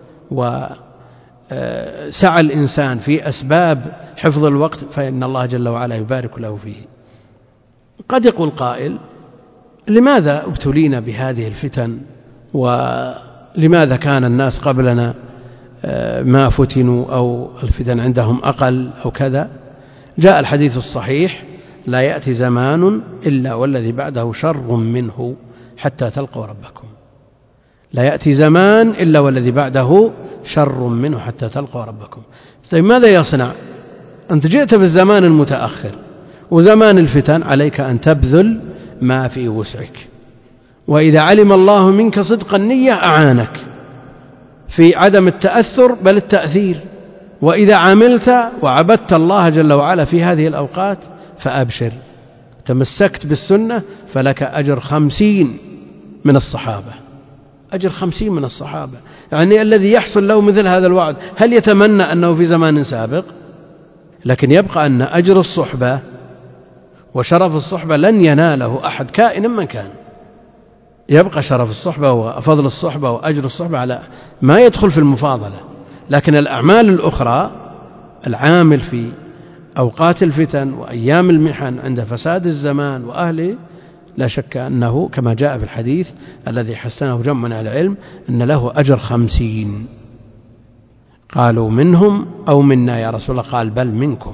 وسعى الإنسان في أسباب حفظ الوقت فإن الله جل وعلا يبارك له فيه. قد يقول قائل: لماذا ابتلينا بهذه الفتن؟ ولماذا كان الناس قبلنا ما فتنوا أو الفتن عندهم أقل أو كذا؟ جاء الحديث الصحيح: لا يأتي زمان إلا والذي بعده شر منه حتى تلقوا ربكم. لا يأتي زمان إلا والذي بعده شر منه حتى تلقوا ربكم. طيب ماذا يصنع؟ أنت جئت بالزمان المتأخر وزمان الفتن، عليك أن تبذل ما في وسعك، وإذا علم الله منك صدق النية أعانك في عدم التأثر بل التأثير. وإذا عملت وعبدت الله جل وعلا في هذه الأوقات فأبشر، تمسكت بالسنة فلك أجر 50 من الصحابة، أجر 50 من الصحابة. يعني الذي يحصل له مثل هذا الوعد هل يتمنى أنه في زمان سابق؟ لكن يبقى أن أجر الصحبة وشرف الصحبة لن يناله أحد كائنا من كان. يبقى شرف الصحبة وفضل الصحبة وأجر الصحبة على ما يدخل في المفاضلة. لكن الأعمال الأخرى، العامل في أوقات الفتن وأيام المحن عند فساد الزمان وأهله، لا شك أنه كما جاء في الحديث الذي حسنه جمع من العلم أن له أجر 50. قالوا منهم أو منا يا رسول الله؟ قال بل منكم.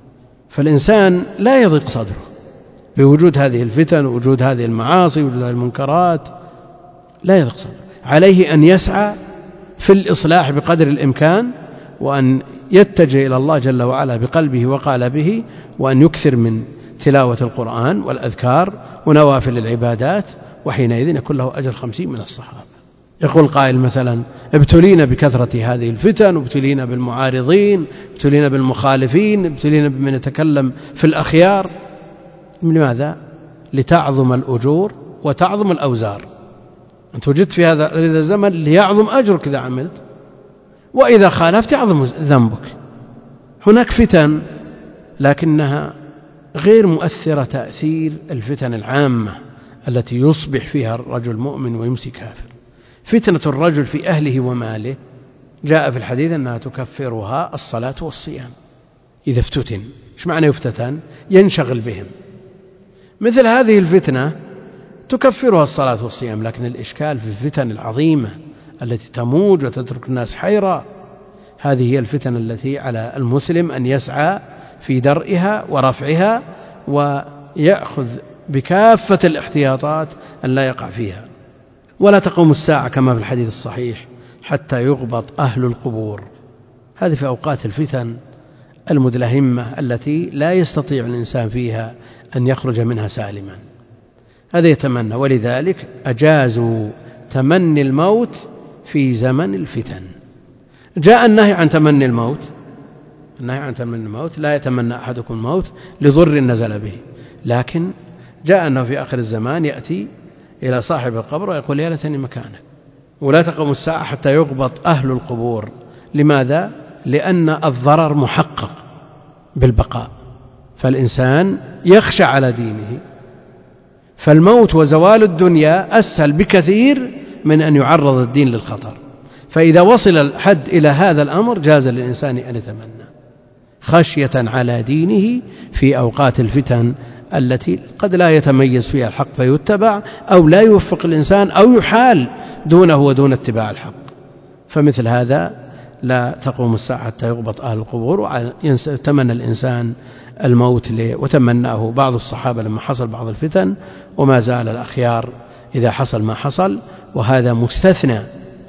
فالإنسان لا يضيق صدره بوجود هذه الفتن ووجود هذه المعاصي ووجود هذه المنكرات، لا يضيق صدره. عليه أن يسعى في الإصلاح بقدر الإمكان، وأن يتجه إلى الله جل وعلا بقلبه وقالبه، وأن يكثر من تلاوة القرآن والأذكار ونوافل العبادات، وحينئذ يكون له أجر 50 من الصحابة. يقول قائل مثلا ابتلينا بكثرة هذه الفتن، وابتلينا بالمعارضين، ابتلينا بالمخالفين، ابتلينا بمن يتكلم في الأخيار. لماذا؟ لتعظم الأجور وتعظم الأوزار. أنت وجدت في هذا الزمن ليعظم أجرك إذا عملت، وإذا خالفت يعظم ذنبك. هناك فتن لكنها غير مؤثرة تأثير الفتن العامة التي يصبح فيها الرجل مؤمن ويمسي كافر. فتنة الرجل في أهله وماله جاء في الحديث أنها تكفرها الصلاة والصيام إذا افتتن. إيش معنى يفتتن؟ ينشغل بهم. مثل هذه الفتنة تكفرها الصلاة والصيام. لكن الإشكال في الفتن العظيمة التي تموج وتترك الناس حيرة، هذه هي الفتن التي على المسلم أن يسعى في درئها ورفعها، ويأخذ بكافة الاحتياطات أن لا يقع فيها. ولا تقوم الساعة كما في الحديث الصحيح حتى يغبط أهل القبور. هذه في أوقات الفتن المدلهمة التي لا يستطيع الإنسان فيها أن يخرج منها سالما. هذا يتمنى. ولذلك أجازوا تمني الموت في زمن الفتن. جاء النهي عن تمني الموت، النهي عن تمني الموت، لا يتمنى أحدكم الموت لضر نزل به. لكن جاء أنه في آخر الزمان يأتي إلى صاحب القبر ويقول يا ليتني مكانك. ولا تقوم الساعة حتى يغبط أهل القبور. لماذا؟ لأن الضرر محقق بالبقاء، فالإنسان يخشى على دينه. فالموت وزوال الدنيا أسهل بكثير من أن يعرض الدين للخطر. فإذا وصل الحد إلى هذا الأمر جاز للإنسان أن يتمنى خشية على دينه في أوقات الفتن التي قد لا يتميز فيها الحق فيتبع، أو لا يوفق الإنسان أو يحال دونه ودون اتباع الحق. فمثل هذا لا تقوم الساعة حتى يغبط أهل القبور. وتمنى الإنسان الموت وتمناه بعض الصحابة لما حصل بعض الفتن، وما زال الأخيار إذا حصل ما حصل. وهذا مستثنى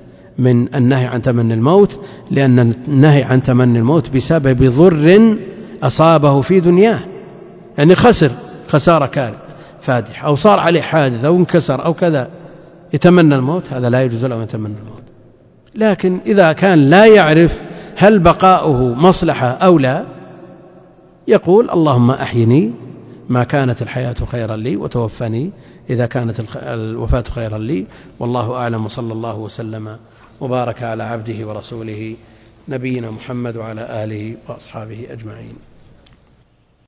من النهي عن تمني الموت، لأن النهي عن تمني الموت بسبب ضر أصابه في دنياه، يعني خسر خسارة فادحة، أو صار عليه حادث أو انكسر أو كذا، يتمنى الموت. هذا لا يجوز له أن يتمنى الموت. لكن إذا كان لا يعرف هل بقاؤه مصلحة أو لا، يقول اللهم أحيني ما كانت الحياة خيرا لي، وتوفني إذا كانت الوفاة خيرا لي. والله أعلم، صلى الله وسلم وبارك على عبده ورسوله نبينا محمد وعلى آله وأصحابه أجمعين.